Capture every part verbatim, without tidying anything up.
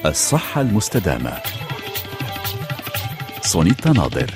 الصحة المستدامة. سونيتا ناظر.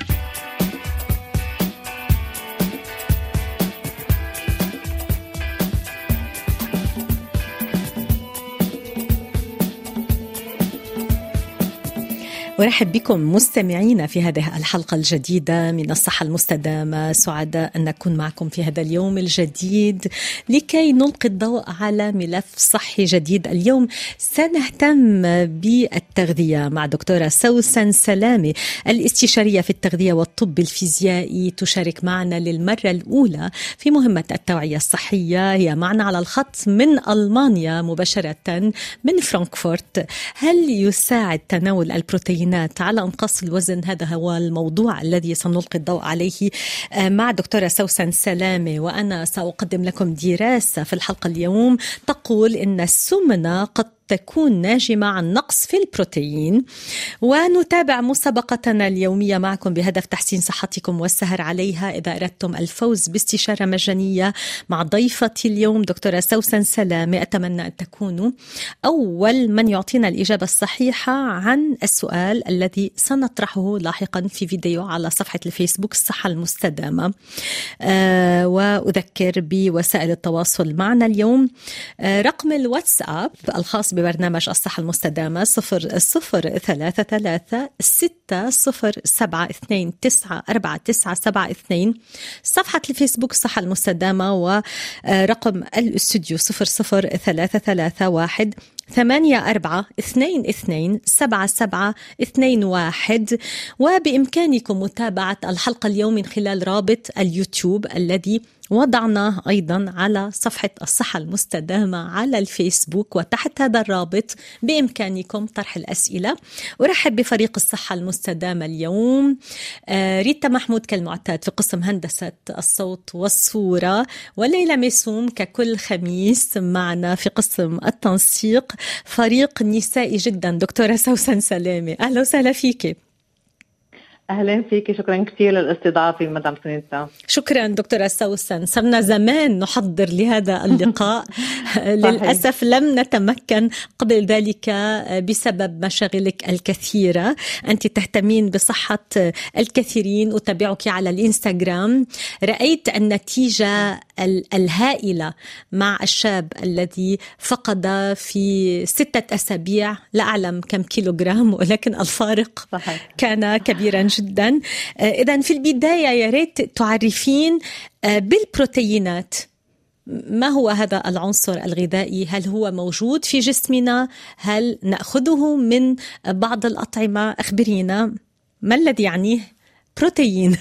ورحب بكم مستمعينا في هذه الحلقة الجديدة من الصحة المستدامة. سعداء أن نكون معكم في هذا اليوم الجديد لكي نلقي الضوء على ملف صحي جديد. اليوم سنهتم بالتغذية مع دكتورة سوسن سلامة، الاستشارية في التغذية والطب الفيزيائي، تشارك معنا للمرة الأولى في مهمة التوعية الصحية. هي معنا على الخط من ألمانيا مباشرة من فرانكفورت. هل يساعد تناول البروتين على انقاص الوزن؟ هذا هو الموضوع الذي سنلقي الضوء عليه مع دكتورة سوسن سلامة. وأنا سأقدم لكم دراسة في الحلقة اليوم تقول إن السمنة قد تكون ناجمة عن نقص في البروتين. ونتابع مسابقتنا اليومية معكم بهدف تحسين صحتكم والسهر عليها. إذا أردتم الفوز باستشارة مجانية مع ضيفتي اليوم دكتورة سوسن سلامة، أتمنى أن تكونوا أول من يعطينا الإجابة الصحيحة عن السؤال الذي سنطرحه لاحقا في فيديو على صفحة الفيسبوك الصحة المستدامة. أه وأذكر بوسائل التواصل معنا اليوم. أه رقم الواتساب الخاص ببرنامج الصحة المستدامة صفر صفر ثلاثة ثلاثة ستة صفر سبعة اثنين تسعة أربعة تسعة سبعة اثنين. صفحة الفيسبوك الصحة المستدامة، ورقم الاستوديو صفر صفر ثلاثة ثلاثة واحد ثمانية أربعة اثنين اثنين سبعة سبعة اثنين واحد. وبإمكانكم متابعة الحلقة اليوم من خلال رابط اليوتيوب الذي وضعناه أيضا على صفحة الصحة المستدامة على الفيسبوك، وتحت هذا الرابط بإمكانكم طرح الأسئلة. أرحب بفريق الصحة المستدامة اليوم. آه ريتا محمود كالمعتاد في قسم هندسة الصوت والصورة، وليلى ميسوم ككل خميس معنا في قسم التنسيق. فريق نسائي جدا دكتورة سوسن سلامة، أهلا وسهلا فيك. أهلا فيك، شكرا كثير للاستضافة مدام سونيتا. شكرا دكتورة سوسن، صرنا زمان نحضر لهذا اللقاء. للأسف لم نتمكن قبل ذلك بسبب مشاغلك الكثيرة. أنت تهتمين بصحة الكثيرين، أتابعك على الإنستغرام. رأيت النتيجة الهائلة مع الشاب الذي فقد في ستة أسابيع لا أعلم كم كيلوغرام، ولكن الفارق صحيح كان كبيرا جدا. إذن في البداية يا ريت تعرفين بالبروتينات، ما هو هذا العنصر الغذائي؟ هل هو موجود في جسمنا؟ هل نأخذه من بعض الأطعمة؟ أخبرينا ما الذي يعنيه بروتين؟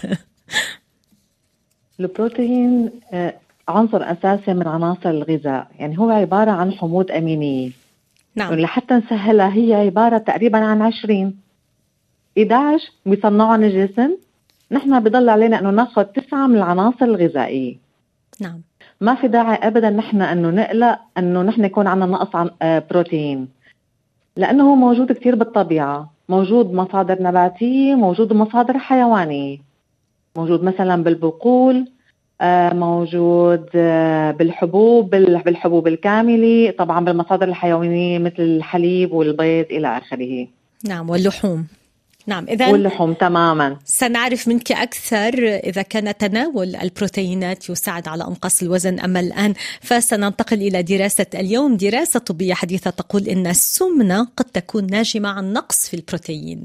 البروتين عنصر أساسي من عناصر الغذاء، يعني هو عبارة عن حموض أمينية. نعم. لحتى نسهلها هي عبارة تقريبا عن عشرين إحدى عشر بيصنعون الجسم. نحن بضل علينا أنه ناخذ تسعة من العناصر الغذائية. نعم. ما في داعي أبدا نحن أنه نقلق أنه نحن يكون عنا نقص عن بروتين، لأنه هو موجود كتير بالطبيعة، موجود مصادر نباتية، موجود مصادر حيوانية، موجود مثلا بالبقول، موجود بالحبوب بالحبوب الكاملة، طبعا بالمصادر الحيوانية مثل الحليب والبيض إلى آخره. نعم، واللحوم. نعم، إذن واللحوم تماما. سنعرف منك أكثر إذا كان تناول البروتينات يساعد على إنقاص الوزن. أما الآن فسننتقل إلى دراسة اليوم، دراسة طبية حديثة تقول إن السمنة قد تكون ناجمة عن نقص في البروتين.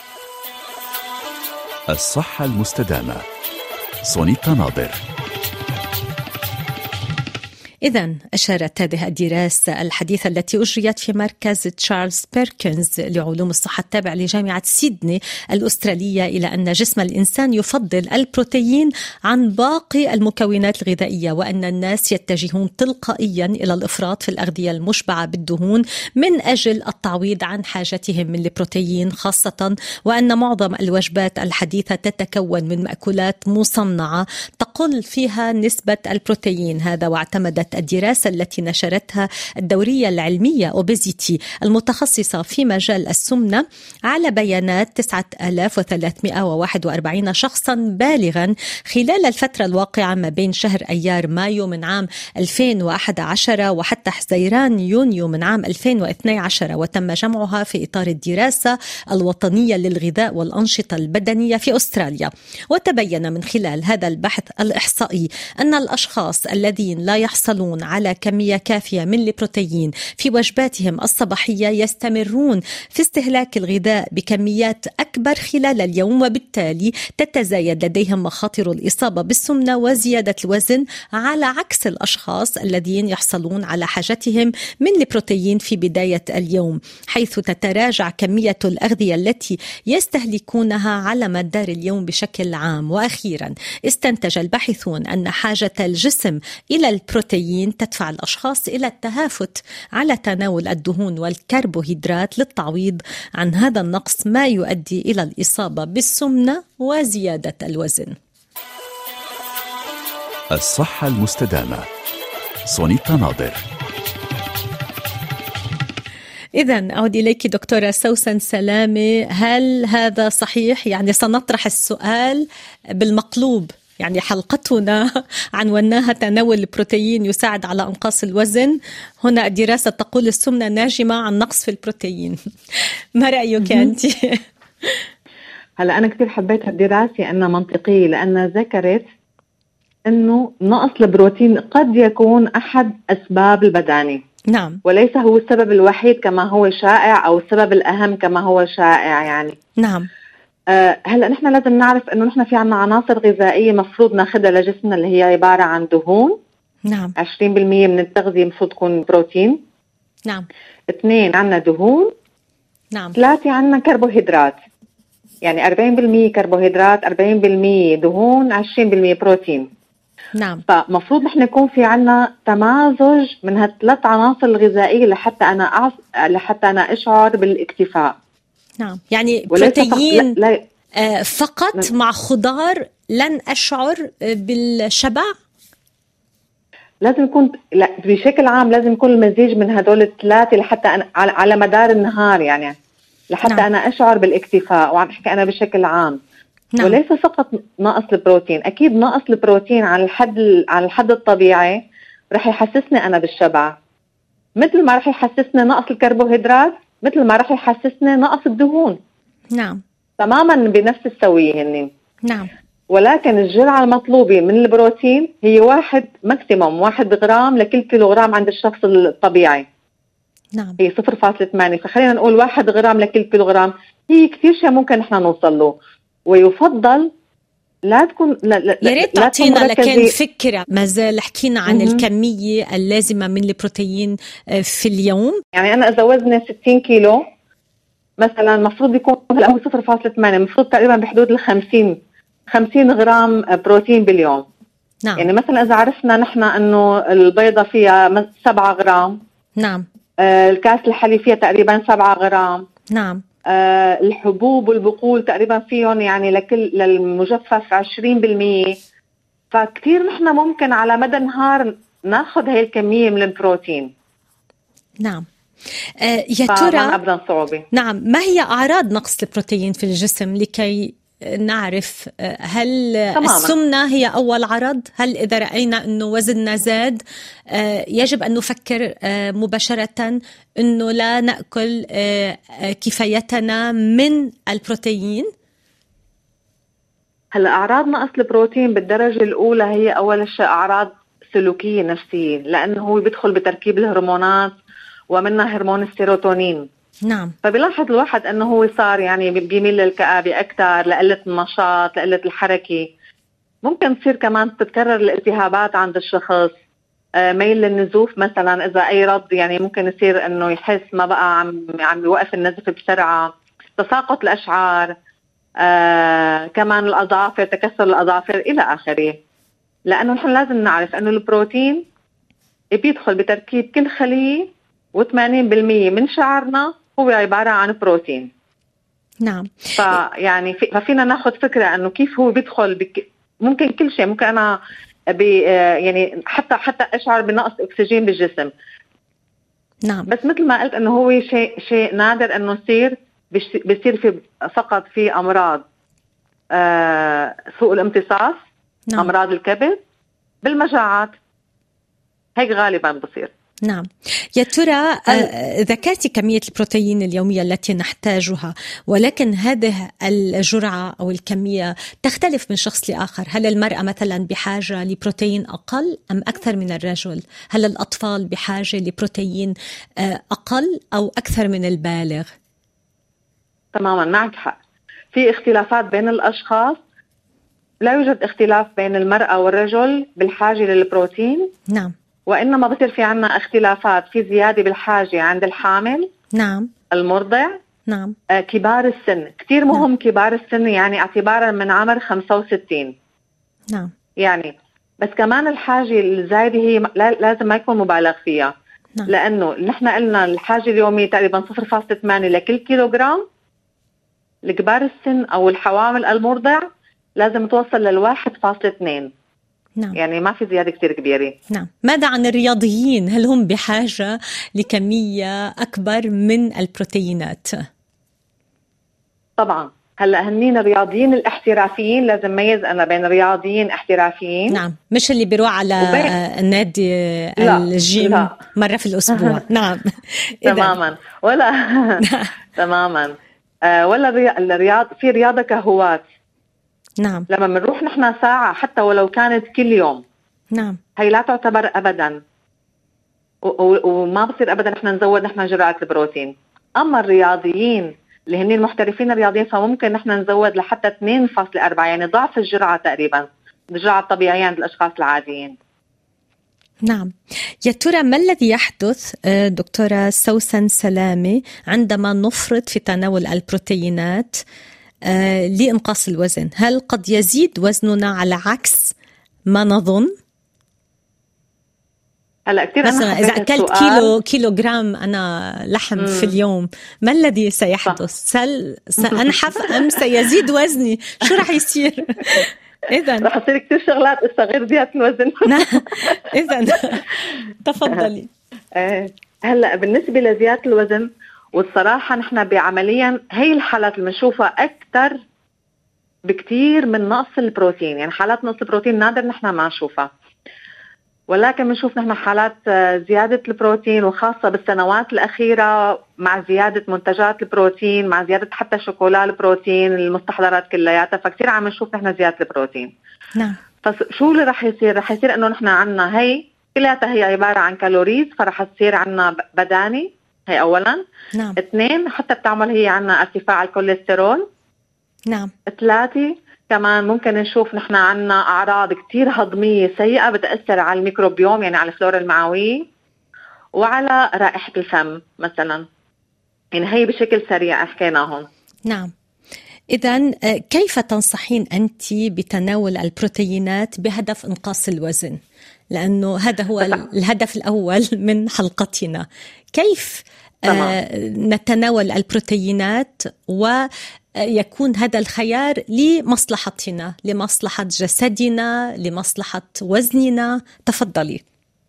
الصحة المستدامة. سونيتا ناظر. إذن أشارت هذه الدراسة الحديثة التي أجريت في مركز تشارلز بيركنز لعلوم الصحة التابع لجامعة سيدني الأسترالية إلى أن جسم الإنسان يفضل البروتين عن باقي المكونات الغذائية، وأن الناس يتجهون تلقائيا إلى الإفراط في الأغذية المشبعة بالدهون من أجل التعويض عن حاجتهم من البروتين خاصة، وأن معظم الوجبات الحديثة تتكون من مأكولات مصنعة تقل فيها نسبة البروتين. هذا واعتمدت الدراسة التي نشرتها الدورية العلمية أوبيزيتي المتخصصة في مجال السمنة على بيانات تسعة آلاف وثلاثمائة وواحد وأربعين شخصا بالغا خلال الفترة الواقعة ما بين شهر أيار مايو من عام ألفين وأحد عشر وحتى حزيران يونيو من عام ألفين واثني عشر، وتم جمعها في إطار الدراسة الوطنية للغذاء والأنشطة البدنية في أستراليا. وتبين من خلال هذا البحث الإحصائي أن الأشخاص الذين لا يحصلون على كمية كافية من البروتين في وجباتهم الصباحية يستمرون في استهلاك الغذاء بكميات أكبر خلال اليوم، وبالتالي تتزايد لديهم مخاطر الإصابة بالسمنة وزيادة الوزن، على عكس الأشخاص الذين يحصلون على حاجتهم من البروتين في بداية اليوم، حيث تتراجع كمية الأغذية التي يستهلكونها على مدار اليوم بشكل عام. وأخيرا استنتج الباحثون أن حاجة الجسم إلى البروتين تدفع الأشخاص إلى التهافت على تناول الدهون والكربوهيدرات للتعويض عن هذا النقص، ما يؤدي إلى الإصابة بالسمنة وزيادة الوزن. الصحة المستدامة. سونيتا ناظر. إذن أعود إليك دكتورة سوسن سلامة، هل هذا صحيح؟ يعني سنطرح السؤال بالمقلوب، يعني حلقتنا عنوناها تناول البروتين يساعد على إنقاص الوزن. هنا الدراسة تقول السمنة ناجمة عن نقص في البروتين. ما رأيك أنت؟ هلأ أنا كتير حبيت الدراسة أنها منطقية، لأنها ذكرت أنه نقص البروتين قد يكون أحد أسباب البدانة. نعم. وليس هو السبب الوحيد كما هو شائع، أو السبب الأهم كما هو شائع يعني. نعم. أه هلأ نحن لازم نعرف أنه نحن في عنا عناصر غذائية مفروض ناخدها لجسمنا، اللي هي عبارة عن دهون. نعم. عشرين بالمية من التغذية مفروض تكون بروتين. نعم. اثنين عنا دهون. نعم. ثلاثة عنا كربوهيدرات، يعني أربعين بالمية كربوهيدرات، أربعين بالمية دهون، عشرين بالمية بروتين. نعم. فمفروض نحن يكون في عنا تمازج من هالثلاث عناصر الغذائية لحتى أنا أعص... لحتى أنا أشعر بالاكتفاء. نعم. يعني بروتين لا... لا... آه فقط لا. مع خضار لن أشعر بالشبع؟ لازم يكون لا بشكل عام لازم يكون المزيج من هدول الثلاثة لحتى أنا على مدار النهار، يعني لحتى نعم. أنا أشعر بالاكتفاء، وعم أحكي أنا بشكل عام. نعم. وليس فقط نقص البروتين، أكيد نقص البروتين على الحد على الحد الطبيعي رح يحسسني أنا بالشبع، مثل ما رح يحسسني نقص الكربوهيدرات، مثل ما رح يحسسني نقص الدهون. نعم. تماما بنفس السوية هن. نعم. ولكن الجرعة المطلوبة من البروتين هي واحد ماكسيموم واحد غرام لكل كيلوغرام عند الشخص الطبيعي. نعم. هي صفر فاصلة ثمانية، فخلينا نقول واحد غرام لكل كيلوغرام. هي كتير شيء ممكن نحن نوصل له، ويفضل لا تكون لا لا يا ريت تعطينا لكن فكرة. ما زال حكينا عن م- الكمية اللازمة من البروتين في اليوم. يعني أنا إذا وزني ستين كيلو مثلا مفروض يكون هلا هو صفر فاصلة ثمانية، مفروض تقريبا بحدود الخمسين خمسين غرام بروتين باليوم. نعم. يعني مثلا إذا عرفنا نحن إنه البيضة فيها سبعة غرام. نعم. آه الكاس الحليب فيها تقريبا سبعة غرام. نعم. آه الحبوب والبقول تقريبا فيهم يعني لكل للمجفف عشرين بالمية. فكتير نحن ممكن على مدى النهار ناخذ هاي الكمية من البروتين. نعم. آه يا ترى أبدا صعوبة. نعم، ما هي أعراض نقص البروتين في الجسم لكي نعرف هل تماما. السمنة هي أول عرض؟ هل إذا رأينا أنه وزننا زاد يجب أن نفكر مباشرة أنه لا نأكل كفايتنا من البروتين؟ هلا أعراض نقص البروتين بالدرجة الأولى هي أول شيء أعراض سلوكية نفسية، لأنه هو بيدخل بتركيب الهرمونات ومنها هرمون السيروتونين. نعم. فبيلاحظ الواحد أنه هو صار يعني بيميل للكآبة أكثر، لقلة النشاط، لقلة الحركة. ممكن تصير كمان تتكرر الالتهابات عند الشخص، آه ميل للنزوف مثلا. إذا أي رض يعني ممكن يصير أنه يحس ما بقى عم عم يوقف النزف بسرعة، تساقط الأشعار، آه كمان الأظافر، تكسر الأظافر إلى آخره. لأنه نحن لازم نعرف أنه البروتين بيدخل بتركيب كل خلية، وثمانين بالمية من شعرنا هو عبارة عن بروتين. نعم. فيعني في ففينا ناخذ فكرة أنه كيف هو بيدخل بك ممكن كل شيء، ممكن انا بي يعني حتى حتى اشعر بنقص اكسجين بالجسم. نعم. بس مثل ما قلت انه هو شيء شيء نادر انه يصير، بيصير في فقط في امراض آه سوء الامتصاص. نعم. امراض الكبد، بالمجاعات، هيك غالبا بصير. نعم. يا ترى ذكرتي كمية البروتين اليومية التي نحتاجها، ولكن هذه الجرعة أو الكمية تختلف من شخص لآخر. هل المرأة مثلا بحاجة لبروتين أقل أم أكثر من الرجل؟ هل الأطفال بحاجة لبروتين أقل أو أكثر من البالغ؟ تماما معك حق، في اختلافات بين الأشخاص، لا يوجد اختلاف بين المرأة والرجل بالحاجة للبروتين. نعم. وإنما بصير في عنا اختلافات في زيادة بالحاجة عند الحامل. نعم. المرضع. نعم. آه كبار السن، كتير مهم. نعم. كبار السن يعني اعتبارا من عمر خمسة وستين. نعم. يعني بس كمان الحاجة الزايدة هي لازم ما يكون مبالغ فيها. نعم. لأنه نحن قلنا الحاجة اليومية تقريبا صفر فاصلة ثمانية لكل كيلوغرام. لكبار السن أو الحوامل المرضع لازم توصل للواحد فاصلة اثنين. نعم. يعني ما في زيادة كتير كبيرة. نعم. ماذا عن الرياضيين؟ هل هم بحاجة لكمية أكبر من البروتينات؟ طبعا. هلا هنين الرياضيين الاحترافيين، لازم ميز أنا بين رياضيين احترافيين. نعم، مش اللي بيروح على وبين... النادي الجيم لا. مرة في الأسبوع. نعم. تماما. ولا تماما. آه ولا الرياض في رياضة كهوات. نعم. لما بنروح نحن ساعة حتى ولو كانت كل يوم. نعم. هي لا تعتبر أبدا، وما بصير أبدا نحن نزود نحن جرعة البروتين. أما الرياضيين اللي هن المحترفين الرياضيين فممكن نحن نزود لحتى اثنين فاصلة أربعة، يعني ضعف الجرعة تقريبا، الجرعة الطبيعية عند الأشخاص العاديين. نعم. يا ترى ما الذي يحدث دكتورة سوسن سلامة عندما نفرط في تناول البروتينات آه لإنقاص الوزن؟ هل قد يزيد وزننا على عكس ما نظن؟ هلا كثير مثلا إذا أكلت كيلو كيلو جرام أنا لحم مم. في اليوم، ما الذي سيحدث؟ هل سأنحف أم سيزيد وزني؟ شو رح يصير؟ إذا رح يصير كثير شغلات غير زيادة الوزن. إذا تفضلي. هلا بالنسبة لزيادة الوزن، والصراحة نحن بعمليا هي الحالات اللي بنشوفها أكثر بكتير من نقص البروتين. يعني حالات نقص البروتين نادر نحن ما نشوفها، ولكن بنشوف نحن حالات زيادة البروتين، وخاصة بالسنوات الأخيرة مع زيادة منتجات البروتين، مع زيادة حتى شوكولا البروتين، المستحضرات كلياتها، فكتير عم نشوف نحن زيادة البروتين. نعم. فشو اللي رح يصير؟ رح يصير إنه نحن عنا هي كلياتها هي عبارة عن كالوريز، فرح تصير عنا بداني، هي أولا. نعم. اثنين، حتى بتعمل هي عنا ارتفاع الكوليسترول. نعم. ثلاثة، كمان ممكن نشوف نحن عنا أعراض كتير هضمية سيئة بتأثر على الميكروبيوم، يعني على الفلورا المعوية وعلى رائحة الفم مثلا. يعني هي بشكل سريع حكيناهم. نعم. إذن كيف تنصحين أنت بتناول البروتينات بهدف إنقاص الوزن؟ لأنه هذا هو الهدف الأول من حلقتنا. كيف آه نتناول البروتينات ويكون هذا الخيار لمصلحتنا، لمصلحة جسدنا، لمصلحة وزننا؟ تفضلي.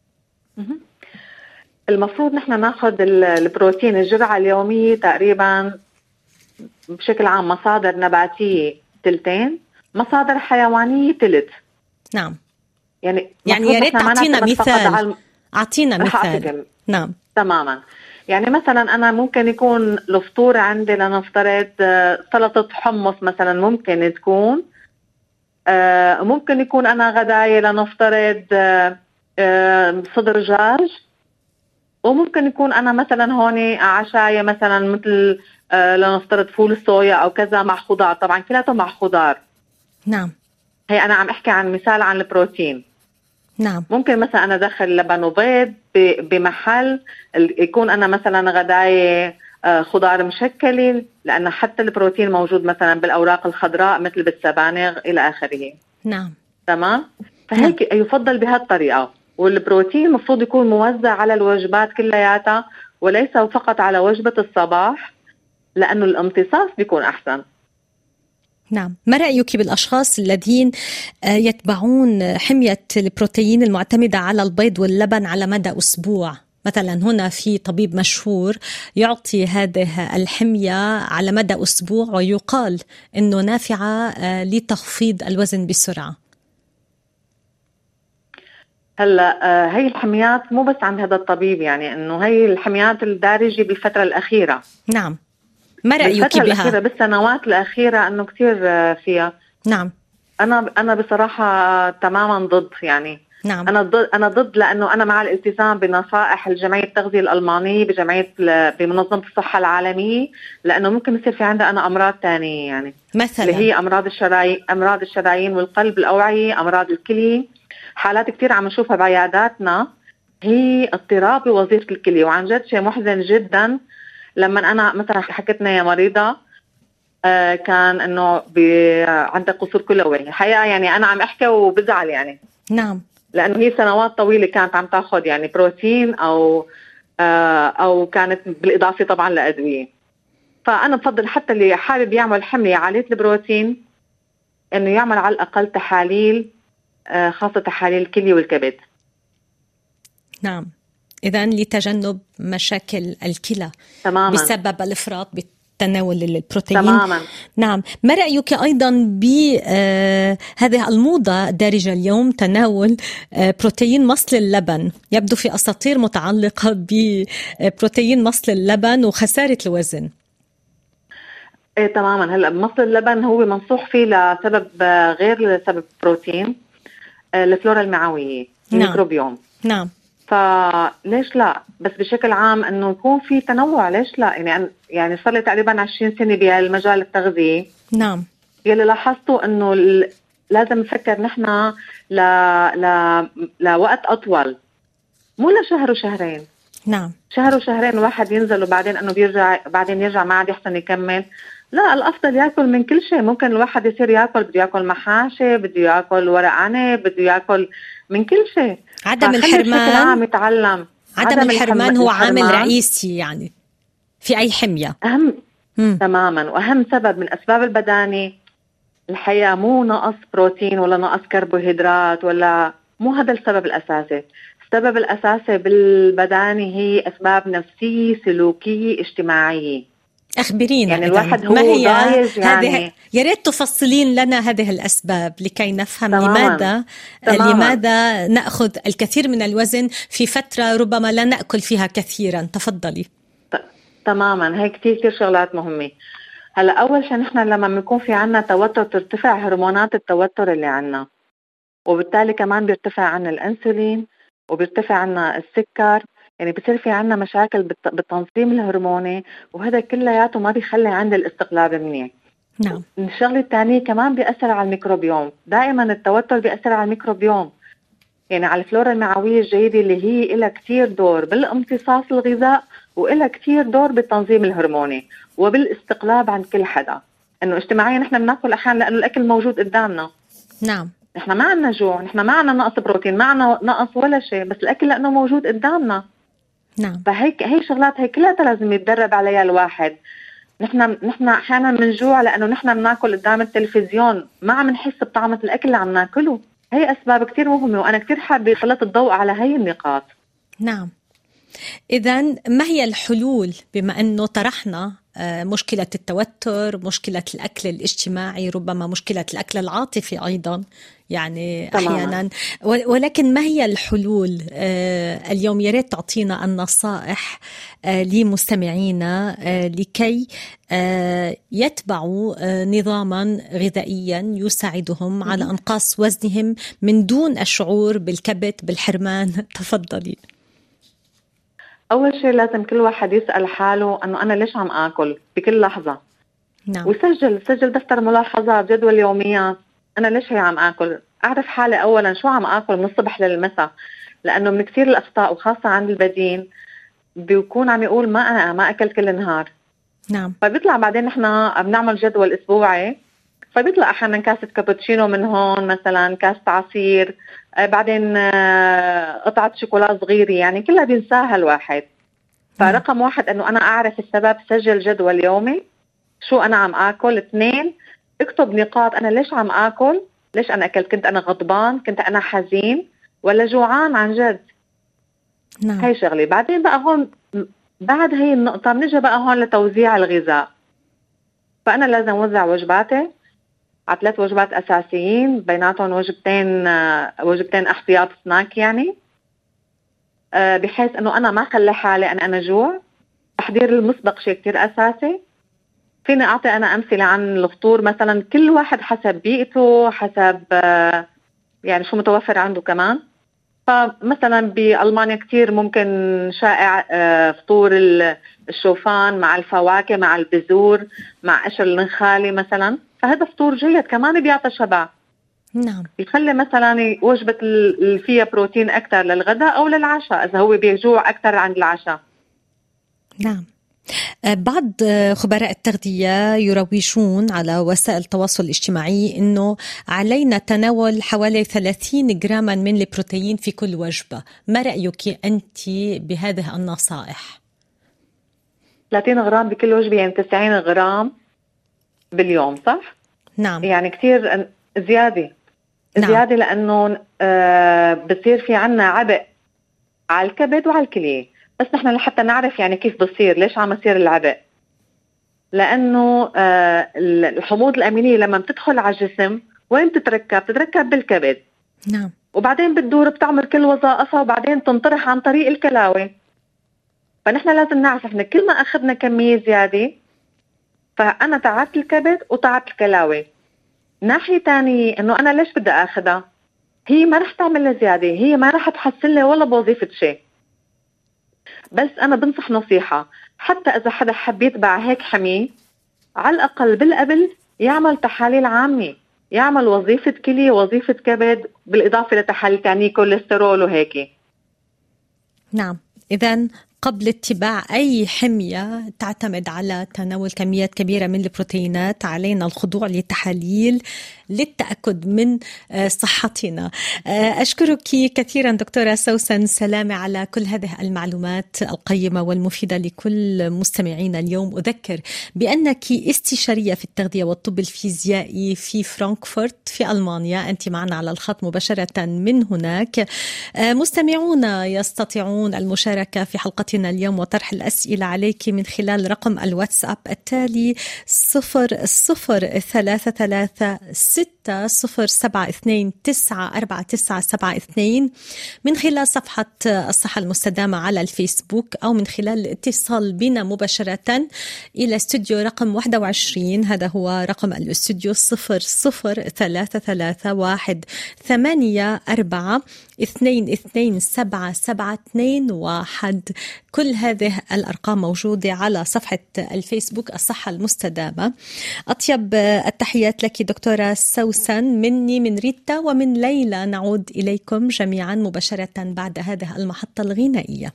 المفروض نحن ناخذ البروتين الجرعة اليومية تقريبا بشكل عام مصادر نباتية تلتين، مصادر حيوانية تلت. نعم. يعني يعني يا ريت تعطينا مثال. أعطينا مثال. نعم. تماما. يعني مثلا أنا ممكن يكون الفطور عندي لنفترض سلطة حمص مثلا، ممكن تكون ممكن يكون أنا غداية لنفترض صدر دجاج، وممكن يكون أنا مثلا هون عشاية مثلا مثل لنفترض فول الصويا أو كذا مع خضار، طبعا كلها مع خضار. نعم. هي أنا عم أحكي عن مثال عن البروتين. نعم. ممكن مثلا أنا أدخل لبن وبيض بمحل يكون أنا مثلا غداية خضار مشكلة، لأن حتى البروتين موجود مثلا بالأوراق الخضراء مثل بالسبانغ إلى آخره. نعم. تمام. فهيك نعم. يفضل بهالطريقة. والبروتين المفروض يكون موزع على الوجبات كلياتها وليس فقط على وجبة الصباح، لأنه الامتصاص بيكون أحسن. نعم، ما رأيك بالأشخاص الذين يتبعون حمية البروتين المعتمدة على البيض واللبن على مدى أسبوع؟ مثلا هنا في طبيب مشهور يعطي هذه الحمية على مدى أسبوع ويقال أنه نافعة لتخفيض الوزن بسرعة. هلا هي الحميات مو بس عند هذا الطبيب، يعني انه هي الحميات الدارجة بالفترة الأخيرة. نعم، ما رأيك بالفترة بها؟ الأخيرة بالسنوات الأخيرة أنه كتير فيها. نعم، أنا أنا بصراحة تماما ضد، يعني نعم. أنا ضد أنا ضد لأنه أنا مع الالتزام بنصائح الجمعية التغذية الألمانية بجمعية بمنظمة الصحة العالمية، لأنه ممكن يصير في عندها أنا أمراض تانية، يعني مثلا اللي هي أمراض الشرايين أمراض الشرايين والقلب، الأوعية، أمراض الكلى. حالات كتير عم نشوفها بعياداتنا هي اضطراب بوظيفة الكلى، وعن جد شيء محزن جدا. لما أنا مثلا حكتنا يا مريضة آه كان إنه عندها قصور كلوي، حقيقة يعني أنا عم أحكي وبزعل يعني. نعم، لأنه هي سنوات طويلة كانت عم تاخد يعني بروتين أو آه أو كانت بالإضافة طبعا لأدوية. فأنا بفضل حتى اللي حابب يعمل حمية عالية البروتين إنه يعمل على الأقل تحاليل، آه خاصة تحاليل الكلى والكبد. نعم، إذن لتجنب مشاكل الكلى تماما بسبب الإفراط بالتناول البروتين. تماما. نعم، ما رأيك أيضا بهذه الموضة الدارجة اليوم، تناول بروتين مصل اللبن؟ يبدو في أساطير متعلقة ببروتين مصل اللبن وخسارة الوزن. ايه تماما. هلا مصل اللبن هو منصوح فيه لسبب غير لسبب بروتين، الفلورا المعوية، الميكروبيوم. نعم، فليش لا؟ بس بشكل عام انه يكون في تنوع، ليش لا؟ يعني يعني صار لي تقريبا عشرين سنة بهالمجال التغذية. نعم، يلي لاحظته انه لازم نفكر نحن ل... ل... لوقت اطول، مو لشهر وشهرين. نعم، شهر وشهرين واحد ينزل وبعدين انه بيرجع، بعدين يرجع ما عاد يحسن يكمل. لا، الافضل ياكل من كل شيء. ممكن الواحد يصير ياكل، بده ياكل محاشي، بده ياكل ورق عنب، بده ياكل من كل شيء. عدم الحرمان عام يتعلم. عدم, عدم الحرمان هو الحرمان عامل رئيسي يعني في أي حمية. أهم م. تماما. وأهم سبب من أسباب البدانة الحقيقة مو نقص بروتين ولا نقص كربوهيدرات، ولا مو هذا السبب الأساسي. السبب الأساسي بالبدانة هي أسباب نفسية، سلوكية، اجتماعية. أخبرينا يعني الواحد هو ما هي ضايج يعني. هذه، يا ريت تفصلين لنا هذه الأسباب لكي نفهم تماماً. لماذا تماماً. لماذا نأخذ الكثير من الوزن في فترة ربما لا نأكل فيها كثيرا. تفضلي. تماما. هي كتير كتير شغلات مهمة. هلا أول شيء نحن لما بنكون في عنا توتر ترتفع هرمونات التوتر اللي عنا، وبالتالي كمان بيرتفع عنا الأنسولين وبيرتفع عنا السكر، يعني بصير في عنا مشاكل بالتنظيم الهرموني، وهذا كلياته ما بيخلي عند الاستقلاب منيح. نعم. الشغلة الثانية كمان بيأثر على الميكروبيوم. دائما التوتر بيأثر على الميكروبيوم، يعني على الفلورا المعوية الجيدة اللي هي إلها كتير دور بالامتصاص الغذاء، وإلها كتير دور بالتنظيم الهرموني وبالاستقلاب عن كل حدا. إنه اجتماعيا نحن بناكل أحيانا لأنه الأكل موجود قدامنا. نعم. نحن ما عنا جوع، نحن ما عنا نقص بروتين، ما عنا نقص ولا شيء، بس الأكل لأنه موجود قدامنا. نعم. فهيك هي شغلات هي كلها لازم يتدرب عليها الواحد. نحن نحن أحيانا بنجوع لأنه نحن بناكل قدام التلفزيون، ما عم نحس بطعمة الأكل اللي عم ناكله. هي أسباب كتير مهمة، وأنا كتير حابة سلط الضوء على هاي النقاط. نعم. إذن ما هي الحلول، بما أنه طرحنا مشكلة التوتر، مشكلة الأكل الاجتماعي، ربما مشكلة الأكل العاطفي أيضا يعني أحيانا، ولكن ما هي الحلول اليوم؟ يا ريت تعطينا النصائح لمستمعينا لكي يتبعوا نظاما غذائيا يساعدهم على إنقاص وزنهم من دون الشعور بالكبت بالحرمان. تفضلي. أول شيء لازم كل واحد يسأل حاله أنه أنا ليش عم آكل بكل لحظة. نعم. وسجل سجل دفتر ملاحظات، جدول يوميات. أنا ليش هي عم آكل؟ أعرف حالي أولا شو عم آكل من الصبح للمساء، لأنه من كثير الأخطاء وخاصة عند البدين بيكون عم يقول ما أنا ما أكل كل النهار. نعم. فبيطلع بعدين إحنا بنعمل جدول أسبوعي، فبيطلع أحيانا كاسة كابوتشينو من هون مثلا، كاسة عصير، بعدين قطعة شوكولا صغيرة، يعني كلها بينساها الواحد. فرقم واحد أنه أنا أعرف السبب، سجل جدول يومي شو أنا عم آكل. اثنين، اكتب نقاط، أنا ليش عم آكل، ليش أنا أكلت، كنت أنا غضبان، كنت أنا حزين، ولا جوعان عن جد. نعم. هاي شغلة. بعدين بقى هون بعد هي النقطة بنجي بقى هون لتوزيع الغذاء. فأنا لازم أوزع وجباتي على ثلاث وجبات أساسيين، بيناتهم وجبتين وجبتين احتياط سناك يعني، بحيث أنه أنا ما خلي حالي أن أنا جوع. تحضير المسبق شيء كتير أساسي. فيني أعطي أنا أمثلة عن الفطور مثلا، كل واحد حسب بيئته، حسب يعني شو متوفر عنده كمان. فمثلا بألمانيا كتير ممكن شائع فطور الشوفان مع الفواكه مع البذور مع قشر النخالي مثلا، فهذا فطور جيد كمان بيعطي شبع. نعم. يخلي مثلا وجبة اللي فيها بروتين أكتر للغداء أو للعشاء إذا هو بيجوع أكتر عند العشاء. نعم. بعض خبراء التغذية يروجون على وسائل التواصل الاجتماعي أنه علينا تناول حوالي ثلاثين جراما من البروتين في كل وجبة. ما رأيك أنت بهذه النصائح؟ ثلاثين غرام بكل وجبة يعني تسعين غرام باليوم، صح؟ نعم. يعني كتير زيادة. نعم. زيادة لأنه آه بصير في عنا عبء على الكبد وعلى الكلية. بس نحن لحتى نعرف يعني كيف بصير، ليش عم يصير العبء؟ لأنه آه الحموض الأمينية لما بتدخل على الجسم وين بتتركب؟ بتتركب بالكبد. نعم. وبعدين بتدور بتعمل كل وظائفها وبعدين تنطرح عن طريق الكلاوي. فنحن لازم نعرف احنا كل ما أخذنا كمية زيادة فأنا تعبت الكبد وتعبت الكلاوي. ناحية تانية إنه أنا ليش بدي أخذها؟ هي ما رح تعمل لي زيادة، هي ما رح تحسن لي ولا بوظيفة شيء. بس أنا بنصح نصيحة، حتى إذا حدا حب يتبع هيك حمية، على الأقل بالقبل يعمل تحاليل عامة، يعمل وظيفة كلية وظيفة كبد بالإضافة لتحاليل تانية كوليسترول وهيك. نعم. إذن قبل اتباع أي حمية تعتمد على تناول كميات كبيرة من البروتينات علينا الخضوع للتحاليل للتأكد من صحتنا. أشكرك كثيرا دكتورة سوسن سلامة على كل هذه المعلومات القيمة والمفيدة لكل مستمعينا اليوم. أذكر بأنك استشارية في التغذية والطب الفيزيائي في فرانكفورت في ألمانيا. أنت معنا على الخط مباشرة من هناك. مستمعونا يستطيعون المشاركة في حلقتنا اليوم وطرح الأسئلة عليك من خلال رقم الواتساب التالي صفر صفر ثلاثة ثلاثة ستة صفر سبعة اثنين تسعة أربعة تسعة سبعة اثنين، من خلال صفحة الصحة المستدامة على الفيسبوك، أو من خلال الاتصال بنا مباشرة إلى استوديو رقم واحد وعشرين. هذا هو رقم الاستوديو صفر صفر ثلاثة ثلاثة واحد ثمانية أربعة اثنين اثنين سبعة سبعة اثنين واحد. كل هذه الأرقام موجودة على صفحة الفيسبوك الصحة المستدامة. أطيب التحيات لك دكتورة سوسن مني من ريتا ومن ليلى. نعود إليكم جميعا مباشرة بعد هذه المحطة الغنائية.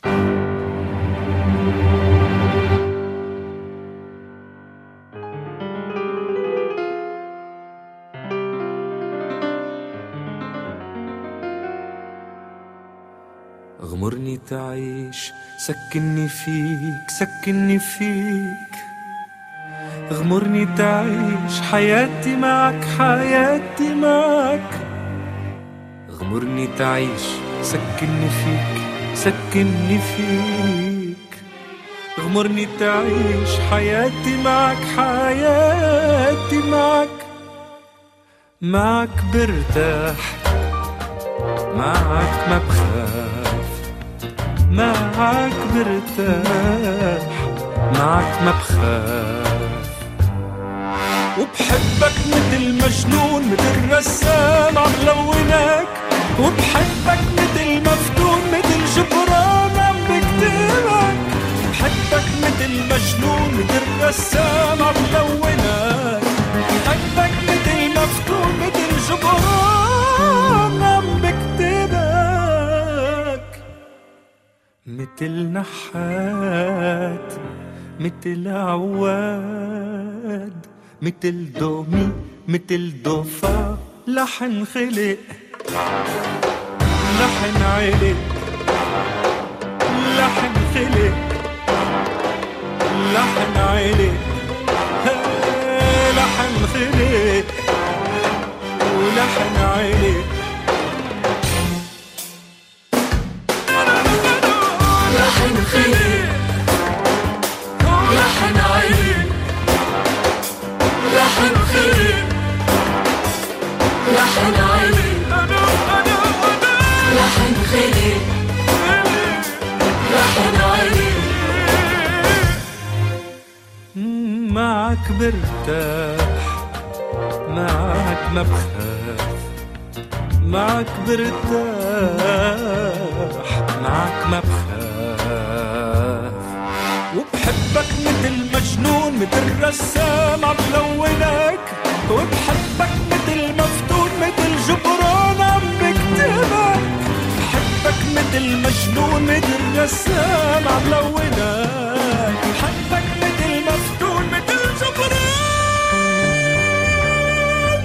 اغمرني تعيش، سكنني فيك سكنني فيك، اغمرني تعيش حياتي معك حياتي معك، اغمرني تعيش سكنني فيك سكنني فيك، اغمرني تعيش حياتي معك حياتي معك، معك برتاح معك ما بخاف، معك برتاح معك ما بخاف، وبحبك مثل مجنون مثل رسام عم لونك، وبحبك مثل مفتون مثل جبران عم بكتبك، بحبك مثل مجنون مثل رسام عم لونك، بحبك مثل مفتون مثل جبران عم بكتبك، مثل نحات مثل عواد مثل دومي مثل دوفا، لحن خلق لحن علق لحن خلق لحن علق لحن خلق معك برتاح، معك ما بخاف، معك برتاح، معك ما بخاف. وبحبك مثل مجنون، مثل رسام عم لونك، وبحبك مثل مفتون، مثل جبران عم بكتبك. بحبك مثل مجنون، مثل رسام عم لونك، بحبك مثل مفتون، مثل جبران،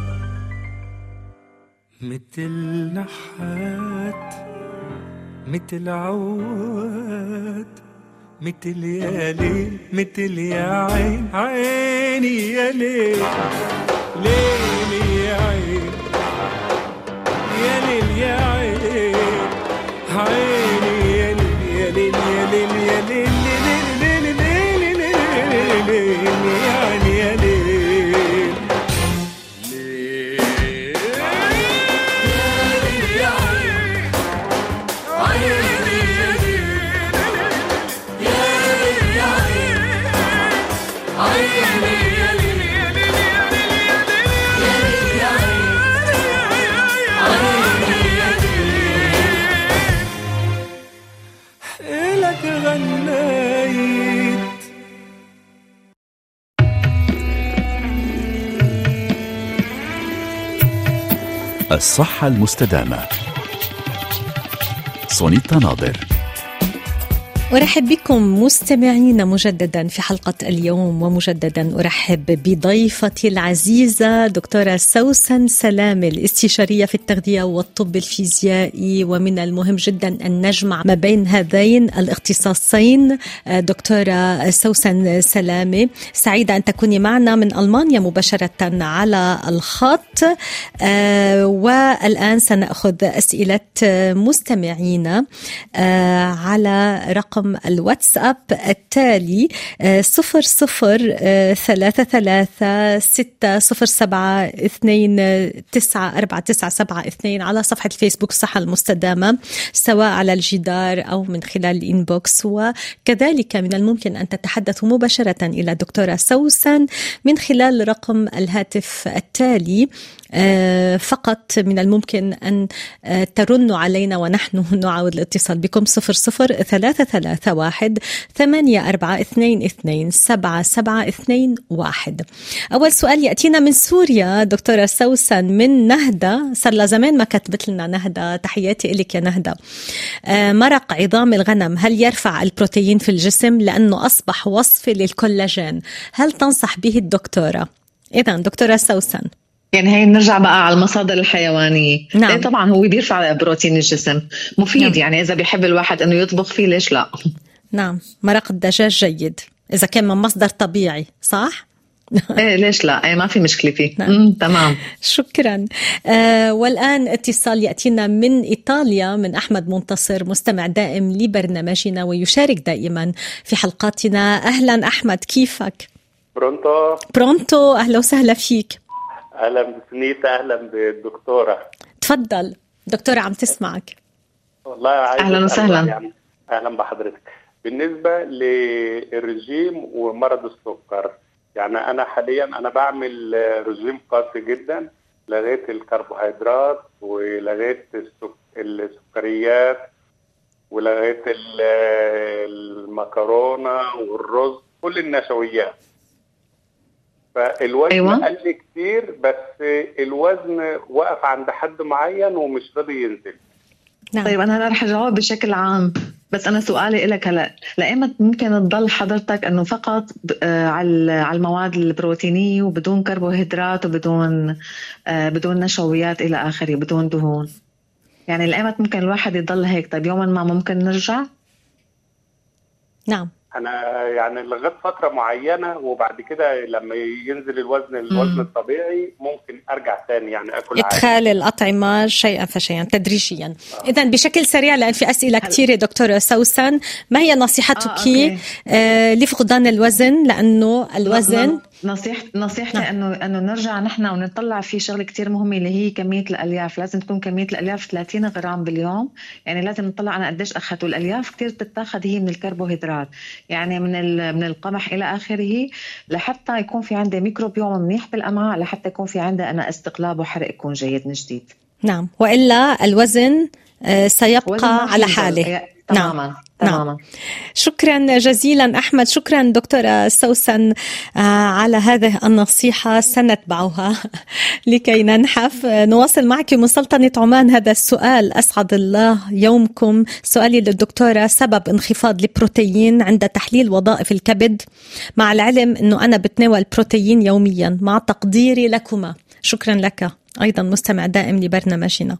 مثل نحات، مثل عواد، مثل يا ليل، مثل يا عين، عيني يا ليل، ليلي يا عين، يا ليل يا عين، عيني يا ليل، يا ليل يا ليل يا ليل ليل ليل ليل يعني يا ليل، ليل يا عين، عيني يا ليل، إلك غنيت. الصحة المستدامة. سونيتا ناظر. أرحب بكم مستمعين مجددا في حلقة اليوم، ومجددا أرحب بضيفتي العزيزة دكتورة سوسن سلامة، الاستشارية في التغذية والطب الفيزيائي. ومن المهم جدا أن نجمع ما بين هذين الاختصاصين. دكتورة سوسن سلامة، سعيدة أن تكوني معنا من ألمانيا مباشرة على الخط. والآن سنأخذ أسئلة مستمعينا على رقم الواتساب التالي صفر صفر ثلاثة ثلاثة ستة صفر سبعة اثنين تسعة أربعة تسعة سبعة اثنين على صفحة الفيسبوك الصحة المستدامة، سواء على الجدار أو من خلال الإنبوكس. وكذلك من الممكن أن تتحدثوا مباشرة إلى دكتورة سوسن من خلال رقم الهاتف التالي. فقط من الممكن أن ترنوا علينا ونحن نعاود الاتصال بكم صفر صفر ثلاثة ثلاثة واحد ثمانية أربعة اثنين اثنين سبعة سبعة اثنين واحد. أول سؤال يأتينا من سوريا دكتورة سوسن من نهدة. صار لها زمان ما كتبت لنا نهدة، تحياتي إليك يا نهدة. مرق عظام الغنم هل يرفع البروتين في الجسم لأنه أصبح وصفة للكولاجين؟ هل تنصح به الدكتورة؟ إذن دكتورة سوسن، يعني هي نرجع بقى على المصادر الحيوانية. نعم. إيه طبعا هو بيرفع بروتين الجسم، مفيد. نعم. يعني إذا بيحب الواحد أنه يطبخ فيه ليش لا. نعم، مرق الدجاج جيد إذا كان من مصدر طبيعي، صح؟ ايه ليش لا، ايه ما في مشكلة فيه. نعم. تمام، شكرا. آه والآن اتصال يأتينا من إيطاليا من أحمد منتصر، مستمع دائم لبرنامجنا ويشارك دائما في حلقاتنا. أهلا أحمد، كيفك؟ برونتو برونتو، أهلا وسهلا فيك. أهلا بسنيتا، أهلا بالدكتورة. تفضل دكتورة عم تسمعك. والله عايز أهلا وسهلا. يعني أهلا بحضرتك. بالنسبة للرجيم ومرض السكر، يعني أنا حاليا أنا بعمل رجيم قاسي جدا، لغيت الكربوهيدرات ولغيت السكريات ولغيت المكرونة والرز، كل النشويات. فالوزن أيوة. قل كتير، بس الوزن وقف عند حد معين ومش راضي ينزل. نعم. طيب أنا رح أجاوب بشكل عام، بس أنا سؤالي إلك هلا، لأيمت ممكن تضل حضرتك أنه فقط على المواد البروتينية وبدون كربوهيدرات وبدون بدون نشويات إلى آخره، بدون دهون؟ يعني لأيمت ممكن الواحد يضل هيك؟ طيب يوما ما ممكن نرجع؟ نعم. أنا يعني لغاية فترة معينة، وبعد كده لما ينزل الوزن الوزن الطبيعي ممكن أرجع تاني يعني أكل عادي. إدخال الأطعمة شيئا فشيئا تدريجيا. آه. إذن بشكل سريع، لأن في أسئلة كثيرة دكتورة سوسن، ما هي نصيحتك آه آه لفقدان الوزن؟ لأنه الوزن نصيحتي نصيحتي نعم. انه انه نرجع نحن ونطلع في شغله كتير مهمه اللي هي كميه الالياف. لازم تكون كميه الالياف ثلاثين غرام باليوم. يعني لازم نطلع انا قديش اخذت. والالياف كتير بتتاخذ هي من الكربوهيدرات، يعني من من القمح الى اخره، لحتى يكون في عندي ميكروبيوم منيح بالامعاء، لحتى يكون في عندي انا استقلاب وحرق يكون جيد من جديد. نعم، والا الوزن سيبقى على حاله. تماما. نعم. تماما. نعم. شكرا جزيلا أحمد، شكرا دكتورة سوسن على هذه النصيحة سنتبعها لكي ننحف. نواصل معك من سلطنة عمان هذا السؤال، أسعد الله يومكم. سؤالي للدكتورة: سبب انخفاض البروتين عند تحليل وظائف الكبد، مع العلم أنه أنا بتناول بروتين يوميا، مع تقديري لكما. شكرا لك، أيضا مستمع دائم لبرنامجنا.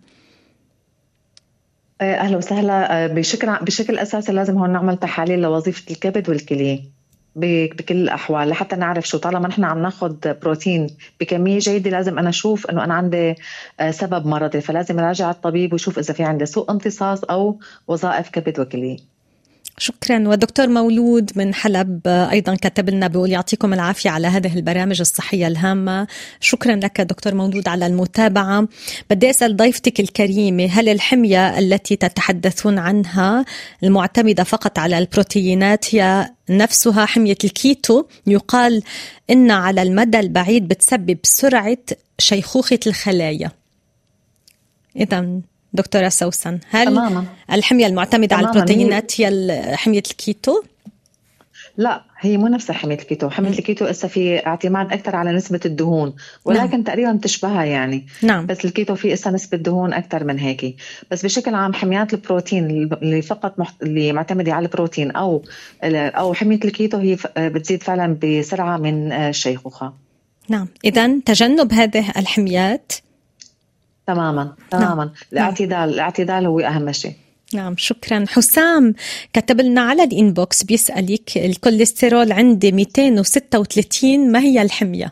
اهلا وسهلا. بشكل بشكل اساسي لازم هون نعمل تحاليل لوظيفه الكبد والكلى بكل الاحوال، لحتى نعرف شو. طالما نحن عم ناخذ بروتين بكميه جيده، لازم انا اشوف انه انا عندي سبب مرضي، فلازم اراجع الطبيب وشوف اذا في عندي سوء امتصاص او وظائف كبد وكلى. شكرا. ودكتور مولود من حلب أيضا كتب لنا بيقول: يعطيكم العافية على هذه البرامج الصحية الهامة. شكرا لك دكتور مولود على المتابعة. بدي أسأل ضيفتك الكريمة: هل الحمية التي تتحدثون عنها المعتمدة فقط على البروتينات هي نفسها حمية الكيتو؟ يقال إن على المدى البعيد بتسبب سرعة شيخوخة الخلايا. إذن دكتورة سوسن، هل تماما. الحمية المعتمدة تماما. على البروتينات هي حمية الكيتو؟ لا، هي مو نفسها حمية الكيتو. حمية الكيتو إسا في اعتماد أكثر على نسبة الدهون، ولكن نعم. تقريبا بتشبهها يعني. نعم. بس الكيتو في إسا نسبة دهون أكثر من هيك. بس بشكل عام حميات البروتين اللي فقط محت... اللي معتمدة على البروتين أو أو حمية الكيتو هي بتزيد فعلا بسرعة من الشيخوخة. نعم. إذن تجنب هذه الحميات تماما تماما. نعم. الاعتدال الاعتدال هو أهم شيء. نعم. شكرا. حسام كتب لنا على الإنبوكس بيسألك: الكوليسترول عندي مئتين وستة وثلاثين، ما هي الحمية؟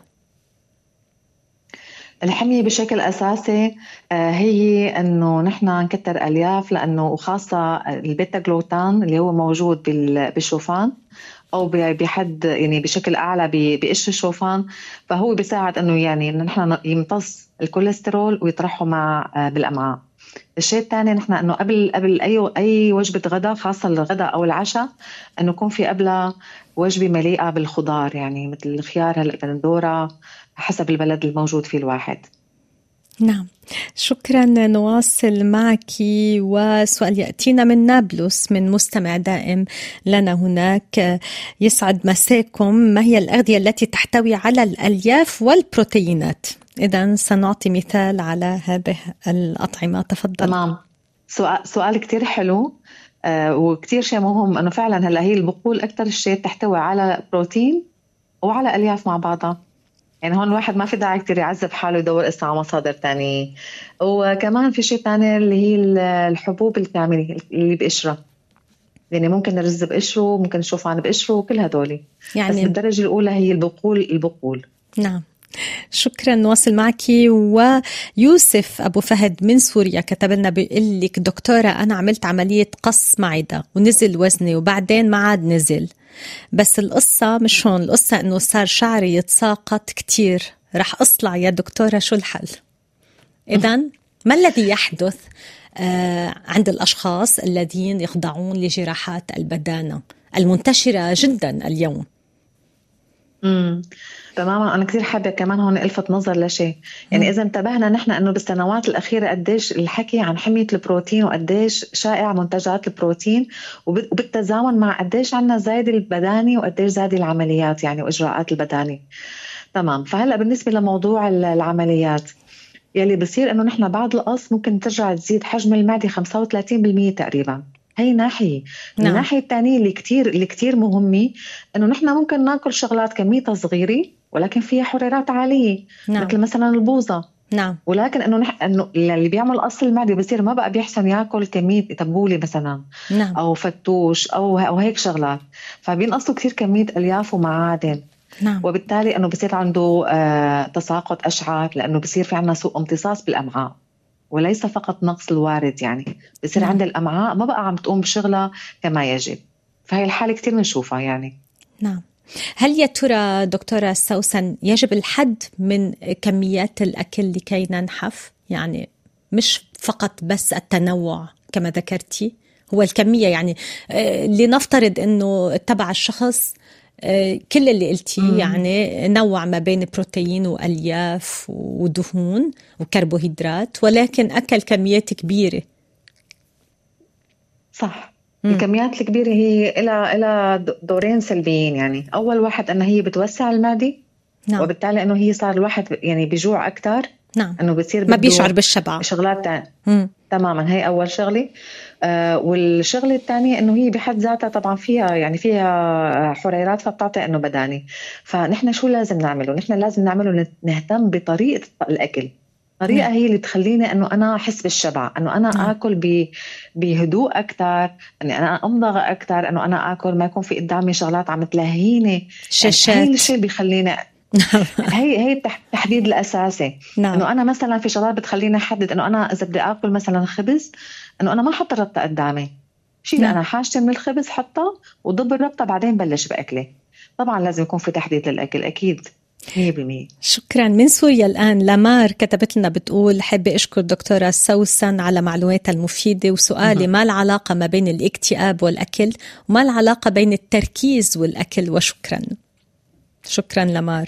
الحمية بشكل أساسي هي أنه نحن نكتر ألياف، لأنه وخاصة البيتا جلوتان اللي هو موجود بالشوفان أو بحد يعني بشكل أعلى بقشر الشوفان، فهو بيساعد أنه يعني نحن يمتص الكوليسترول ويطرحه مع بالأمعاء. الشيء الثاني نحن أنه قبل قبل أي أي وجبة غداء، خاصة الغداء أو العشاء، أنه يكون في قبلها وجبة مليئة بالخضار، يعني مثل الخيار، هلا البندورة، حسب البلد الموجود فيه الواحد. نعم. شكرا. نواصل معك، وسؤال يأتينا من نابلس من مستمع دائم لنا هناك: يسعد مساكم، ما هي الأغذية التي تحتوي على الألياف والبروتينات؟ إذن سنعطي مثال على هذه الأطعمة، تفضل. تمام. سؤال سؤال كتير حلو آه وكتير شيء مهم، أنه فعلا هلا هي البقول أكتر شيء تحتوي على بروتين وعلى ألياف مع بعضها. يعني هون الواحد ما في داعي كتير يعذب حاله يدور اسا على مصادر تانية. وكمان في شيء تاني اللي هي الحبوب الكاملة اللي بقشرة، يعني ممكن نرز بقشره، ممكن الشوفان بقشره، وكل هدولي يعني. بس بالدرجة الأولى هي البقول البقول. نعم. شكرا. نواصل معك. ويوسف أبو فهد من سوريا كتب لنا بيقول لك: دكتورة، أنا عملت عملية قص معدة ونزل وزني وبعدين ما عاد نزل، بس القصة مش هون، القصة إنه صار شعري يتساقط كتير، رح أصلع يا دكتورة، شو الحل؟ إذن ما الذي يحدث آه عند الأشخاص الذين يخضعون لجراحات البدانة المنتشرة جدا اليوم؟ امم تماما. أنا كثير حابة كمان هون ألفت نظر لشيء، يعني إذا انتبهنا نحن إنه بالسنوات الأخيرة قديش الحكي عن حمية البروتين وقديش شائع منتجات البروتين، وبالتزامن مع قديش عنا زايد البداني وقديش زايد العمليات يعني وإجراءات البداني. تمام. فهلأ بالنسبة لموضوع العمليات، يلي بصير إنه نحن بعد القص ممكن ترجع تزيد حجم المعدة خمسة وثلاثين بالمية تقريبا. هي ناحية. نعم. الناحية الثانية اللي كتير اللي كتير مهمة إنه نحن ممكن ناكل شغلات كميتها صغيرة ولكن فيها حرارات عالية. نعم. مثل مثلا البوظة. نعم. ولكن إنه نح... إنه اللي بيعمل قص المعدة بصير ما بقى بيحسن ياكل كمية تبولة مثلا. نعم. أو فتوش أو أو هيك شغلات، فبينقصوا كتير كمية ألياف ومعادن. نعم. وبالتالي إنه بصير عنده آه تساقط أشعة، لأنه بصير في عنا سوء امتصاص بالأمعاء، وليس فقط نقص الوارد، يعني بصير نعم. عند الأمعاء ما بقى عم تقوم بشغلها كما يجب. فهي الحالة كتير نشوفها يعني. نعم. هل يا ترى دكتورة سوسن يجب الحد من كميات الأكل لكي ننحف؟ يعني مش فقط بس التنوع كما ذكرتي، هو الكمية. يعني لنفترض أنه تبع الشخص كل اللي قلتيه، يعني نوع ما بين بروتين وألياف ودهون وكربوهيدرات، ولكن أكل كميات كبيرة. صح. الكميات الكبيرة هي إلى إلى دورين سلبيين. يعني أول واحد أنه هي بتوسع المعدة، نعم. وبالتالي أنه هي صار الواحد يعني بيجوع أكتر، نعم. أنه بتصير ما بيشعر بالشبع، شغلات تانية. تماما، هي أول شغلة. آه والشغلة الثانية أنه هي بحد ذاتها طبعا فيها يعني فيها حريرات، فبتعطي أنه بداني. فنحن شو لازم نعمله؟ نحن لازم نعمله نهتم بطريقة الأكل. طريقة هي اللي تخليني أنه أنا أحس بالشبع، أنه أنا نعم. آكل بهدوء أكتر، أني أنا أمضغ أكتر، أنه أنا آكل ما يكون في قدامي شغلات عم تلهيني، شاشات. هاي الشيء بيخليني هي هي التحديد الأساسي. نعم. أنه أنا مثلا في شغلات بتخليني أحدد أنه أنا إذا بدي آكل مثلا خبز، أنه أنا ما حط الربطة قدامي، شيء نعم. أنا حاجتي من الخبز حتى وضب الربطة بعدين بلش بأكلي. طبعا لازم يكون في تحديد للأكل أكيد مية بالمية. شكرا. من سوريا الآن لامار كتبت لنا بتقول حابة أشكر دكتورة سوسن على معلوماتها المفيدة، وسؤالي ما العلاقة ما بين الاكتئاب والأكل، وما العلاقة بين التركيز والأكل؟ وشكرا. شكرا لامار.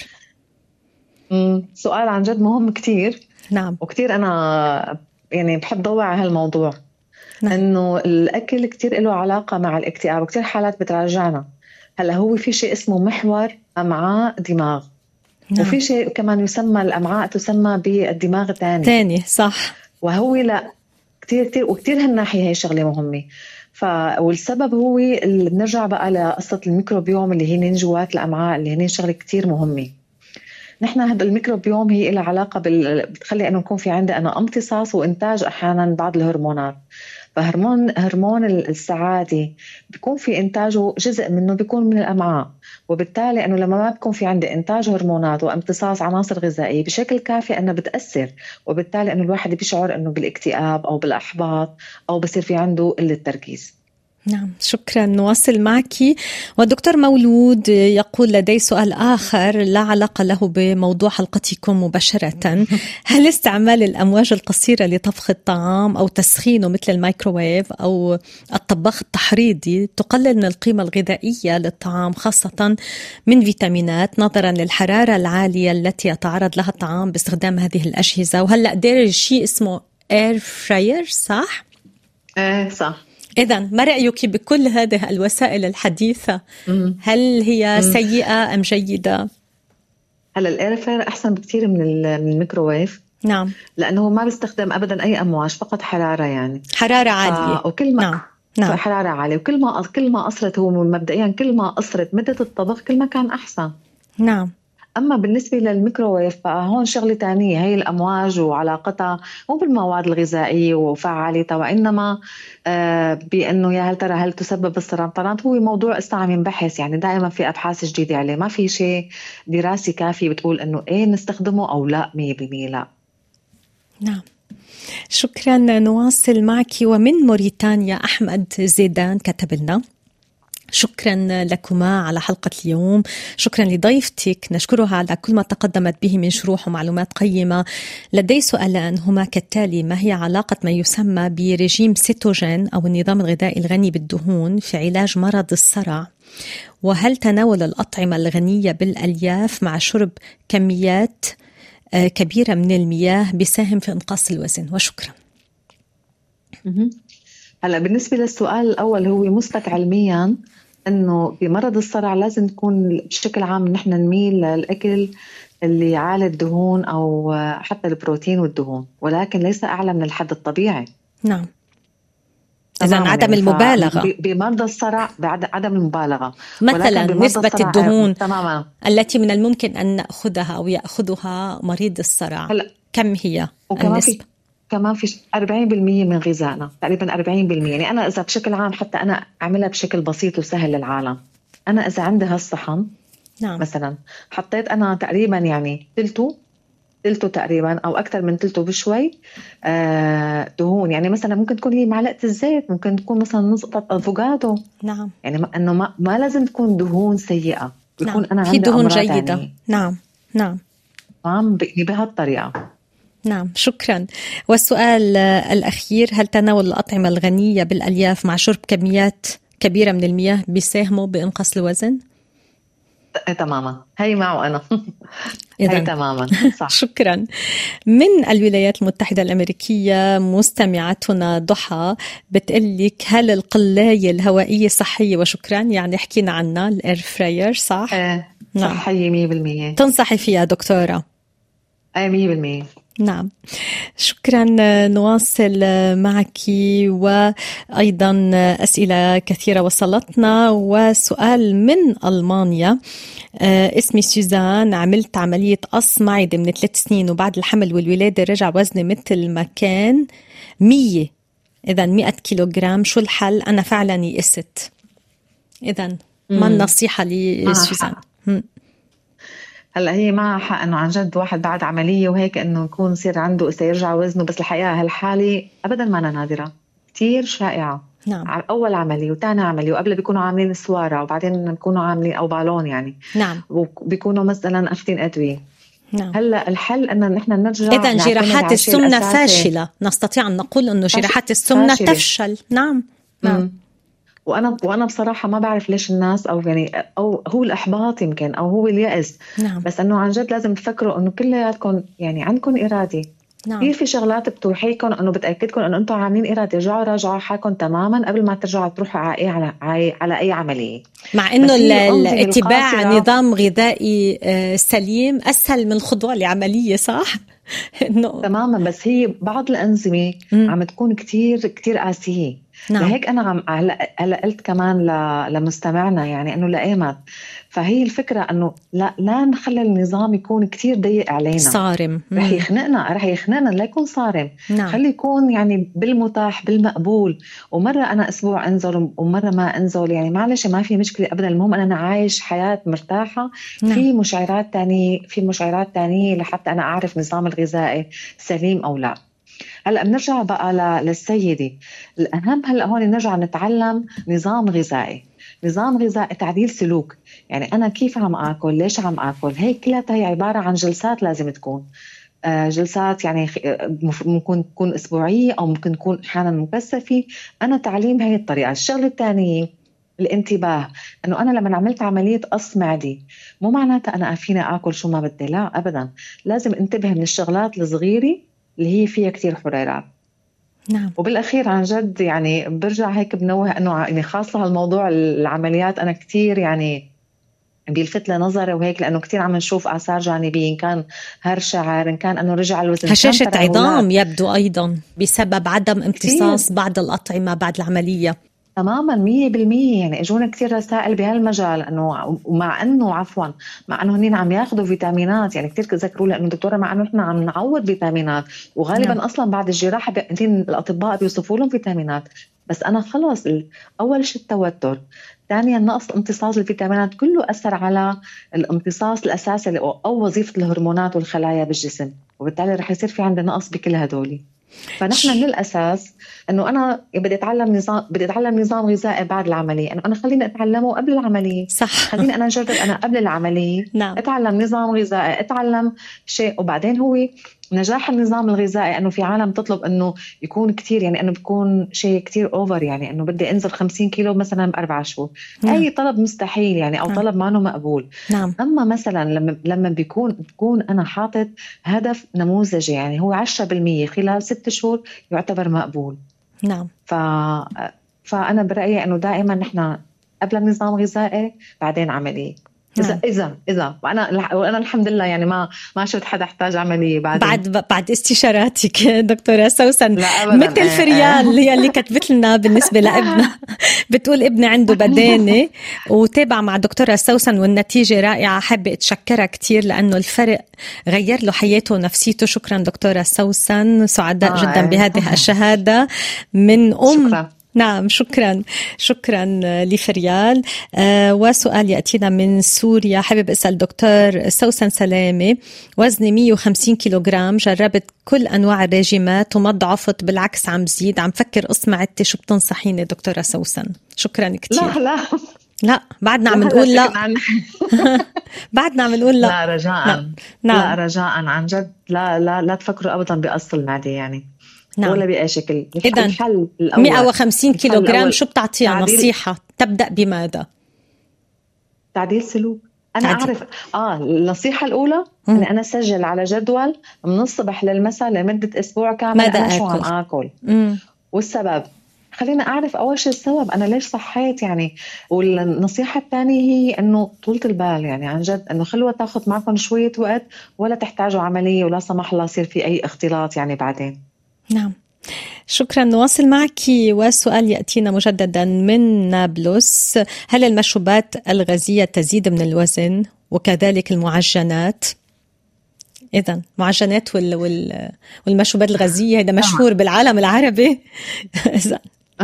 سؤال عن جد مهم كتير. نعم. وكتير أنا يعني بحب ضوع على هالموضوع. نعم. إنه الأكل كتير له علاقة مع الاكتئاب، وكتير حالات بتراجعنا. هلا هو في شيء اسمه محور أمعاء دماغ. نعم. وفي شيء كمان يسمى الأمعاء تسمى بالدماغ الثاني. ثاني صح. وهو لا كتير كتير وكتير هالناحية هي شغلة مهمة. ف والسبب هو اللي بنرجع بقى لقصة الميكروبيوم اللي هي جوات الأمعاء، اللي هي شغلة كتير مهمة. نحن هذا الميكروبيوم هي إلها علاقة بال... بتخلي إنه يكون في عندنا امتصاص وإنتاج أحيانا بعض الهرمونات. فهرمون هرمون السعادة بيكون في إنتاجه جزء منه بيكون من الأمعاء، وبالتالي أنه لما ما بيكون في عندي إنتاج هرمونات وامتصاص عناصر غذائية بشكل كافي أنه بتأثر، وبالتالي أنه الواحد بيشعر أنه بالاكتئاب أو بالأحباط أو بصير في عنده قلة تركيز. نعم شكرا. نواصل معك. والدكتور مولود يقول لدي سؤال آخر لا علاقة له بموضوع حلقتكم مباشرة. هل استعمال الأمواج القصيرة لطبخ الطعام أو تسخينه مثل الميكروويف أو الطباخ التحريضي تقلل من القيمة الغذائية للطعام، خاصة من فيتامينات، نظرا للحرارة العالية التي يتعرض لها الطعام باستخدام هذه الأجهزة؟ وهلأ دير شيء اسمه اير فراير صح؟ ايه صح. إذن ما رأيك بكل هذه الوسائل الحديثة؟ هل هي سيئة أم جيدة؟ هلا الاير فراير أحسن بكثير من الميكروويف. نعم. لأنه ما بيستخدم أبدا أي أمواج، فقط حرارة، يعني حرارة عالية. ف... وكل ما نعم. نعم. حرارة عالية، وكل ما كل ما قصرت هو مبدئيا كل ما قصرت مدة الطبخ كل ما كان أحسن. نعم. أما بالنسبة للميكروويف فهون شغلة تانية، هي الأمواج وعلاقتها مو بالمواد الغذائية وفعاليتها، وإنما آه بأنه يا هل ترى هل تسبب السرطانات. هو موضوع لسه عم ينبحث، يعني دائما في أبحاث جديدة عليه، ما في شيء دراسي كافي بتقول أنه إيه نستخدمه أو لا مية بالمية لا. نعم شكرا. نواصل معك. ومن موريتانيا أحمد زيدان كتب لنا شكرا لكما على حلقة اليوم، شكرا لضيفتك، نشكرها على كل ما تقدمت به من شروح ومعلومات قيمة. لدي سؤالان هما كالتالي: ما هي علاقة ما يسمى برجيم سيتوجين أو النظام الغذائي الغني بالدهون في علاج مرض الصرع؟ وهل تناول الأطعمة الغنية بالألياف مع شرب كميات كبيرة من المياه بيساهم في إنقاص الوزن؟ وشكرا. هلا بالنسبة للسؤال الأول، هو مثبت علميا إنه بمرض الصرع لازم تكون بشكل عام نحن نميل للأكل اللي يعالج الدهون أو حتى البروتين والدهون، ولكن ليس أعلى من الحد الطبيعي. نعم. إذا عدم يعني المبالغة بمرضى الصرع، بعدم المبالغة. مثلا نسبة الدهون تماما التي من الممكن أن نأخذها أو يأخذها مريض الصرع هلأ. كم هي النسبة؟ كمان في أربعين بالمية من غذائنا، تقريبا أربعين بالمية. يعني أنا إذا بشكل عام حتى أنا أعملها بشكل بسيط وسهل للعالم، أنا إذا عندي هالصحن نعم. مثلا حطيت أنا تقريبا يعني تلته تلته تقريبا أو أكثر من تلته بشوي آه دهون. يعني مثلا ممكن تكون هي معلقة الزيت، ممكن تكون مثلا نقطة أفوكادو. نعم. يعني أنه ما, ما لازم تكون دهون سيئة، بيكون نعم. أنا في عندي دهون أمراض جيدة. يعني. نعم نعم تمام بهالطريقة. نعم شكرا. والسؤال الأخير، هل تناول الأطعمة الغنية بالألياف مع شرب كميات كبيرة من المياه بيساهموا بإنقاص الوزن؟ تماما، هي معه أنا. هي تماما صح. شكرا. من الولايات المتحدة الأمريكية مستمعتنا ضحى بتقلك، هل القلاية الهوائية صحية؟ وشكرا، يعني حكينا عنها الإير فراير صح؟ آه نعم. صحية مية بالمية. تنصحي فيها دكتورة؟ أي مية بالمية. نعم شكرا. نواصل معك، وأيضا أسئلة كثيرة وصلتنا. وسؤال من ألمانيا، اسمي سوزان، عملت عملية قص معدة من ثلاث سنين، وبعد الحمل والولادة رجع وزني مثل ما كان مية، إذا مئة كيلوغرام، شو الحل؟ أنا فعلا يئست. إذا ما النصيحة لسوزان؟ هلا هي معها حق انه عن جد واحد بعد عمليه وهيك انه يكون يصير عنده سيرجع وزنه، بس الحقيقه هالحاله ابدا ما نادره، كتير شائعه. نعم. اول عمليه وثاني عمليه، وقبل بيكونوا عاملين سواره، وبعدين بيكونوا عاملين او بالون يعني. نعم. وبيكونوا مثلا اخذين ادويه. نعم. هلا الحل ان نحن نرجع. اذا جراحات السمنه فاشله، نستطيع ان نقول انه جراحات السمنه تفشل. نعم نعم. م. وانا وانا بصراحه ما بعرف ليش الناس، او يعني او هو الاحباط يمكن، او هو اليأس. نعم. بس انه عن جد لازم تفكروا انه كلياتكم يعني عندكم اراده. نعم. كثير في شغلات بتوحيكم انه بتاكدكم انه انتم عاملين اراده. رجعوا راجعوا حالكم تماما قبل ما ترجعوا تروحوا على اي على, على اي عمليه. مع انه الاتباع نظام غذائي سليم اسهل من الخضوع لعمليه، صح؟ انه تماما، بس هي بعض الانظمه م. عم تكون كثير كثير قاسيه. نعم. لهيك انا عم هلا هلا قلت كمان لمستمعنا يعني انه لايمت، فهي الفكره انه لا لا نخلي النظام يكون كتير ضيق علينا، صارم، رح يخنقنا رح يخنقنا لا يكون صارم. نعم. خلي يكون يعني بالمتاح بالمقبول، ومره انا اسبوع انزل ومره ما انزل، يعني معلش ما في مشكله ابدا. المهم انا عايش حياه مرتاحه. نعم. في مشعرات تانية في مشعرات تانية لحتى انا اعرف نظام الغذائي سليم او لا. هلا بنرجع بقى للسيدة الأهم. هلا هون نرجع نتعلم نظام غذائي، نظام غذائي تعديل سلوك. يعني أنا كيف عم آكل، ليش عم آكل، هي كلها هي عبارة عن جلسات لازم تكون آه جلسات، يعني ممكن تكون أسبوعية أو ممكن تكون أحيانا مكثفة. أنا تعليم هي الطريقة. الشغلة الثانية الانتباه، انه انا لما عملت عمليه قص معدي مو معناتها انا فيني اكل شو ما بدي، لا ابدا. لازم انتبه من الشغلات الصغيره اللي هي فيها كتير حريرات. نعم. وبالأخير عن جد يعني برجع هيك بنوه أنه يعني خاصة هالموضوع العمليات أنا كتير يعني بيلفت لنظري وهيك، لأنه كتير عم نشوف آثار جانبية، إن كان هر شعر، إن كان أنه رجع الوزن، هشاشة عظام يبدو أيضا بسبب عدم امتصاص كتير. بعض الأطعمة بعد العملية. تماما مية بالمية. يعني اجونا كتير رسائل بهالمجال انه ومع انه عفوا مع انه هنين عم ياخذوا فيتامينات، يعني كتير ذكروا لي انه دكتوره مع انه احنا عم نعوض فيتامينات، وغالبا نعم. اصلا بعد الجراحه بيقدين الاطباء بيوصفوا لهم فيتامينات، بس انا خلص اول شيء التوتر، ثانيا نقص امتصاص الفيتامينات، كله اثر على الامتصاص الاساسي او وظيفه الهرمونات والخلايا بالجسم، وبالتالي رح يصير في عندنا نقص بكل هدول. فنحن من الأساس أنه أنا بدي أتعلم نظام بدي أتعلم نظام غذائي بعد العملية، أنه أنا خليني أتعلمه قبل العملية. صح. خليني أنا أجرب أنا قبل العملية. نعم. أتعلم نظام غذائي، أتعلم شيء، وبعدين هو نجاح النظام الغذائي أنه في عالم تطلب أنه يكون كتير، يعني أنه بيكون شيء كتير أوفر، يعني أنه بدي أنزل خمسين كيلو مثلا بأربع شهور. نعم. أي طلب مستحيل يعني، أو نعم. طلب ما مقبول. نعم. أما مثلا لما لما بيكون بيكون أنا حاطط هدف نموذجي، يعني هو عشرة بالمية خلال ست شهور يعتبر مقبول. نعم. ف... فأنا برأيي أنه دائما نحن قبل النظام غذائي بعدين عملية. إذا نعم. إذا إذا وأنا وأنا الحمد لله يعني ما ما شفت حدا احتاج عملية بعد بعد بعد استشاراتك دكتورة سوسن. مثل آه فريال هي اللي كتبت لنا بالنسبة لابنها، بتقول ابني عنده بدانة وتابع مع دكتورة سوسن والنتيجة رائعة، حابة أتشكرها كتير لأنه الفرق غير له حياته ونفسيته. شكرا دكتورة سوسن، سعداء آه جدا بهذه الشهادة من أم. شكرا. نعم شكرا شكرا لفريال. آه وسؤال يأتينا من سوريا، حابب أسأل دكتور سوسن سلامة، وزني مية وخمسين كيلوغرام، جربت كل أنواع الرجيمات وما ضعفت، بالعكس عم زيد، عم فكر قص معدتي، شو بتنصحيني دكتورة سوسن؟ شكرا كتير. لا لا لا بعدنا عم نقول لا. بعدنا عم نقول لا. لا رجاء. لا. لا رجاء عن جد لا لا لا تفكروا ابدا بقص المعده يعني. نعم. ولا باي شكل. اذا الحل الأول مئة وخمسين كيلوغرام شو بتعطيها تعديل... نصيحه تبدا بماذا؟ تعديل سلوك. انا تعديل. اعرف اه النصيحه الاولى ان انا اسجل على جدول من الصبح للمساء لمده اسبوع كامل ماذا انا آكل؟ شو عم اكل مم. والسبب. خلينا اعرف اول شيء السبب انا ليش صحيت يعني. والنصيحه الثانيه هي انه طولة البال يعني عن جد انه خلوها تاخذ معكم شويه وقت ولا تحتاجوا عمليه ولا سمح الله يصير في اي اختلاط يعني بعدين. نعم شكرا. نواصل معك وسؤال يأتينا مجددا من نابلس. هل المشروبات الغازية تزيد من الوزن وكذلك المعجنات؟ إذن معجنات وال وال والمشروبات الغازية هذا مشهور بالعالم العربي. إذن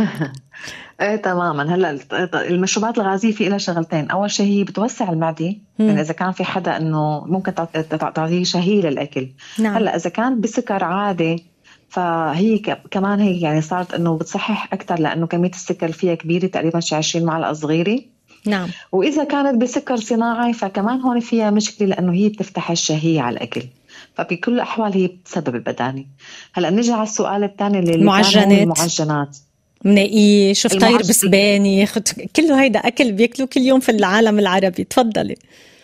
ايه تماما. هلا المشروبات الغازيه في لها شغلتين. اول شيء هي بتوسع المعده يعني اذا كان في حدا انه ممكن تعطيه شهيه للاكل. نعم. هلا اذا كان بسكر عادي فهي كمان هي يعني صارت انه بتصحح اكثر لانه كميه السكر فيها كبيره تقريبا شي عشرين معلقه صغيره. نعم. واذا كانت بسكر صناعي فكمان هون فيها مشكله لانه هي بتفتح الشهيه على الاكل. فبكل الاحوال هي بتسبب البدانه. هلا نجي على السؤال الثاني اللي المعجنات. المعجنات مناقيش فطير المعجن... بسباني كله هيدا اكل بياكلوه كل يوم في العالم العربي. تفضلي.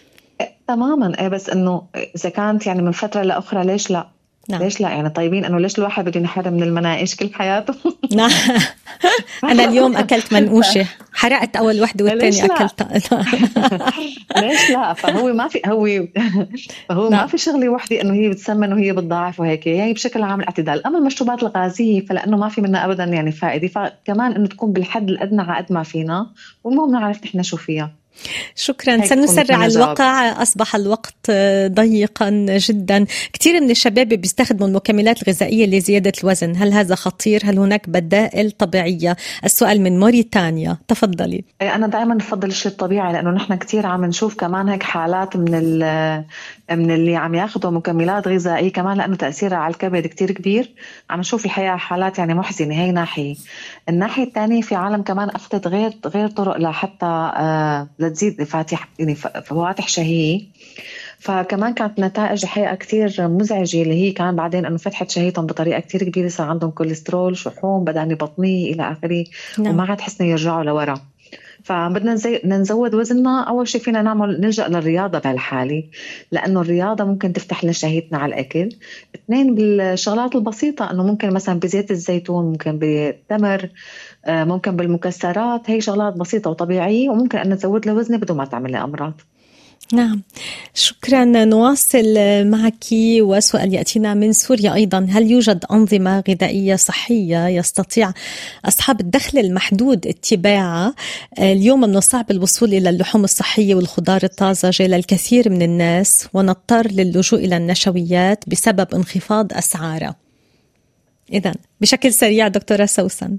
تماما. ايه بس انه اذا كانت يعني من فتره لاخرى ليش لا؟ نعم. ليش لا يعني طيبين انه ليش الواحد بده ينحرم من المناقيش كل حياته؟ نعم. انا اليوم اكلت منقوشه حرقت اول وحده والثانيه اكلتها. ليش لا؟ فهو ما في هو فهو نعم. ما في شغله وحده انه هي بتسمن وهي بتضاعف وهيك يعني بشكل عام الاعتدال. اما المشروبات الغازيه فلانه ما في منها ابدا يعني فائده فكمان انه تكون بالحد الادنى على قد ما فينا والمهم نعرف نحن شو فيها. شكرا. سنسرع الوقع أصبح الوقت ضيقا جدا. كثير من الشباب بيستخدموا المكملات الغذائية لزيادة الوزن. هل هذا خطير؟ هل هناك بدائل طبيعية؟ السؤال من موريتانيا. تفضلي. أنا دائما بفضل الشيء الطبيعي لأنه نحن كثير عم نشوف كمان هيك حالات من من اللي عم ياخذوا مكملات غذائية كمان لأنه تأثيرها على الكبد كثير كبير. عم نشوف الحقيقة حالات يعني محزنة. هي ناحية. الناحية الثانية في عالم كمان أخذت غير غير طرق لحتى آه تزيد فاتح يعني فواتح شهية. فكمان كانت نتائج حقيقة كتير مزعجة اللي هي كان بعدين أنه فتحت شهيتهم بطريقة كتير كبيرة صار عندهم كوليسترول شحوم بداني بطنية إلى آخره. نعم. وما عاد حسنا يرجعوا لورا. فبدنا نزي... نزود وزننا. أول شيء فينا نعمل نلجأ للرياضة بهالحالة لأنه الرياضة ممكن تفتح لنا شهيتنا على الأكل. اثنين بالشغلات البسيطة أنه ممكن مثلا بزيت الزيتون ممكن بالتمر ممكن بالمكسرات. هي شغلات بسيطة وطبيعية وممكن أن نزود له وزنه بدون ما تعمل له أمراض. نعم شكرا. نواصل معك وسؤال يأتينا من سوريا أيضا. هل يوجد أنظمة غذائية صحية يستطيع أصحاب الدخل المحدود اتباعها؟ اليوم من الصعب الوصول إلى اللحوم الصحية والخضار الطازجة للكثير من الناس ونضطر للجوء إلى النشويات بسبب انخفاض أسعارها. إذن بشكل سريع دكتورة سوسن.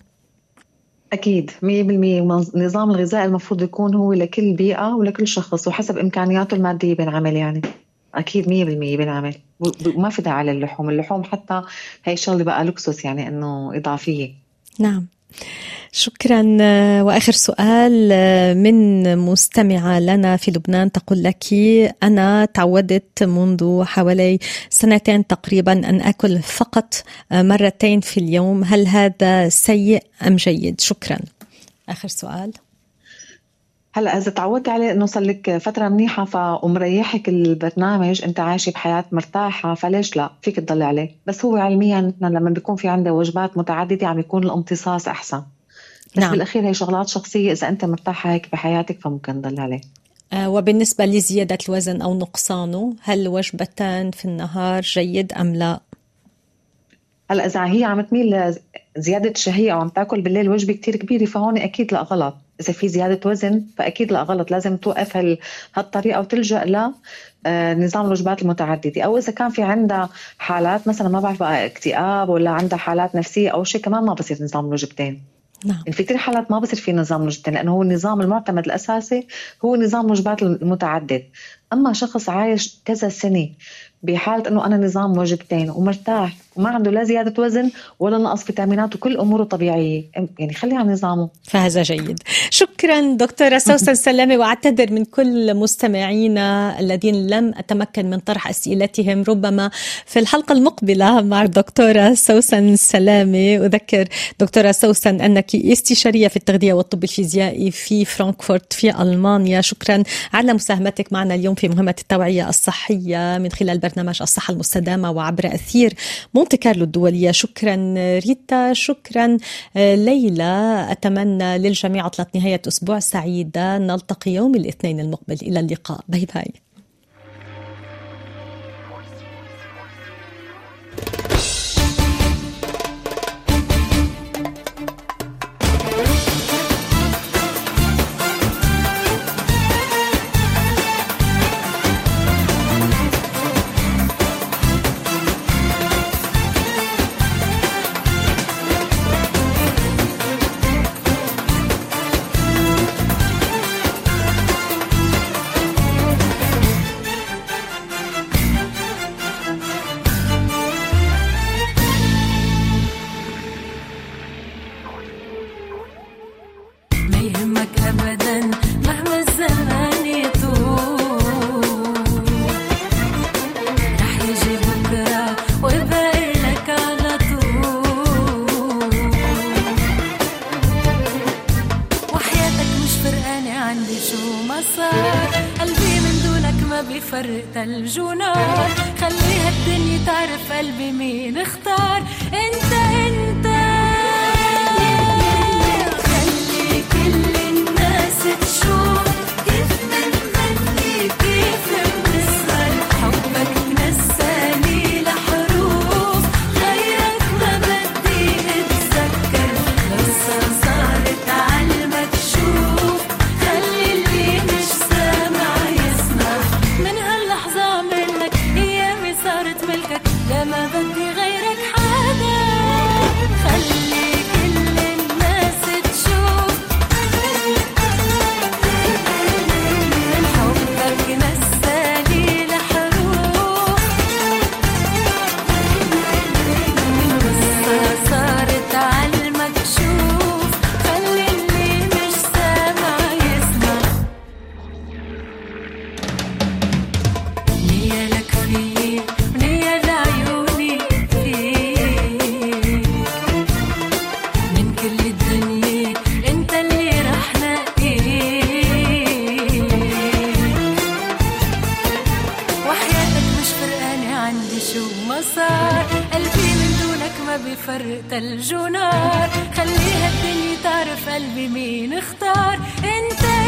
أكيد مية بالمية. النظام الغذائي المفروض يكون هو لكل بيئة ولكل شخص وحسب إمكانياته المادية بنعمل يعني. أكيد مية بالمية بنعمل وما في داعي للحوم. اللحوم حتى هي شغلة بقى لوكسوس يعني إنه إضافية. نعم شكرا. وآخر سؤال من مستمعة لنا في لبنان تقول لك أنا تعودت منذ حوالي سنتين تقريبا أن أكل فقط مرتين في اليوم. هل هذا سيء أم جيد؟ شكرا. آخر سؤال. هلا إذا تعودت عليه إنه صار لك فترة منيحة فمريحك البرنامج أنت عايشة بحياة مرتاحة فليش لا فيك تضل عليه. بس هو علميا لما بيكون في عنده وجبات متعددة عم يكون الامتصاص أحسن. بس نعم. بالأخير هي شغلات شخصية. إذا أنت مرتاحة هيك بحياتك فممكن تضل عليه. آه وبالنسبة لزيادة الوزن أو نقصانه هل وجبتان في النهار جيد أم لا؟ هلا إذا هي عم تميل لزيادة الشهية أو عم تاكل بالليل وجبة كتير كبيرة فهون أكيد لا غلط. إذا في زيادة وزن فأكيد لا غلط. لازم توقف هال هالطريقة وتلجأ ل نظام الوجبات المتعددة. أو إذا كان في عندها حالات مثلا ما بعرف بقى اكتئاب ولا عندها حالات نفسية أو شيء كمان ما بصير نظام الوجبتين. نعم. في كتير حالات ما بصير في نظام الوجبتين لأنه هو النظام المعتمد الأساسي هو نظام الوجبات المتعدد. أما شخص عايش كذا سنة بحالة أنه أنا نظام وجبتين ومرتاح ما عنده لا زيادة وزن ولا نقص فيتامينات وكل أموره طبيعية، يعني خليه على نظامه. فهذا جيد. شكرا دكتورة سوسن سلامة، وأعتذر من كل مستمعينا الذين لم أتمكن من طرح أسئلتهم، ربما في الحلقة المقبلة مع الدكتورة سوسن سلامة. أذكر دكتورة سوسن أنك استشارية في التغذية والطب الفيزيائي في فرانكفورت في ألمانيا. شكرا على مساهمتك معنا اليوم في مهمة التوعية الصحية من خلال برنامج الصحة المستدامة وعبر أثير مونte كارلو الدولية. شكرا ريتا، شكرا ليلى. أتمنى للجميع عطلة نهاية أسبوع سعيدة. نلتقي يوم الاثنين المقبل. إلى اللقاء. باي باي. فرقت الجنار، خليها الدنيا تعرف قلبي مين اختار. انت انت خلي كل الناس تشوف كيف بنغني كيف بنسهر. حبك نساني لحروف غيرك ما بدي اتذكر. قصة صارت عالمك شوف، خلي اللي مش سامع يسمع. من هاللحظة منك ايامي صارت ملكك، لا ما بدي غيرك حدا. خلي كل الناس تشوف حبك نساني لحروف. قصة صارت عالمكشوف، خلي اللي مش سامع يسمع. نية لك فيي ونية لعيوني فيك، من كل الدنيا انت اللي رح نقيك. وحياتك مش فرقانة عندي شو ما صار، قلبي من دونك ما بيفرق تلج ونار. خليها الدنيا تعرف قلبي مين اختار. انت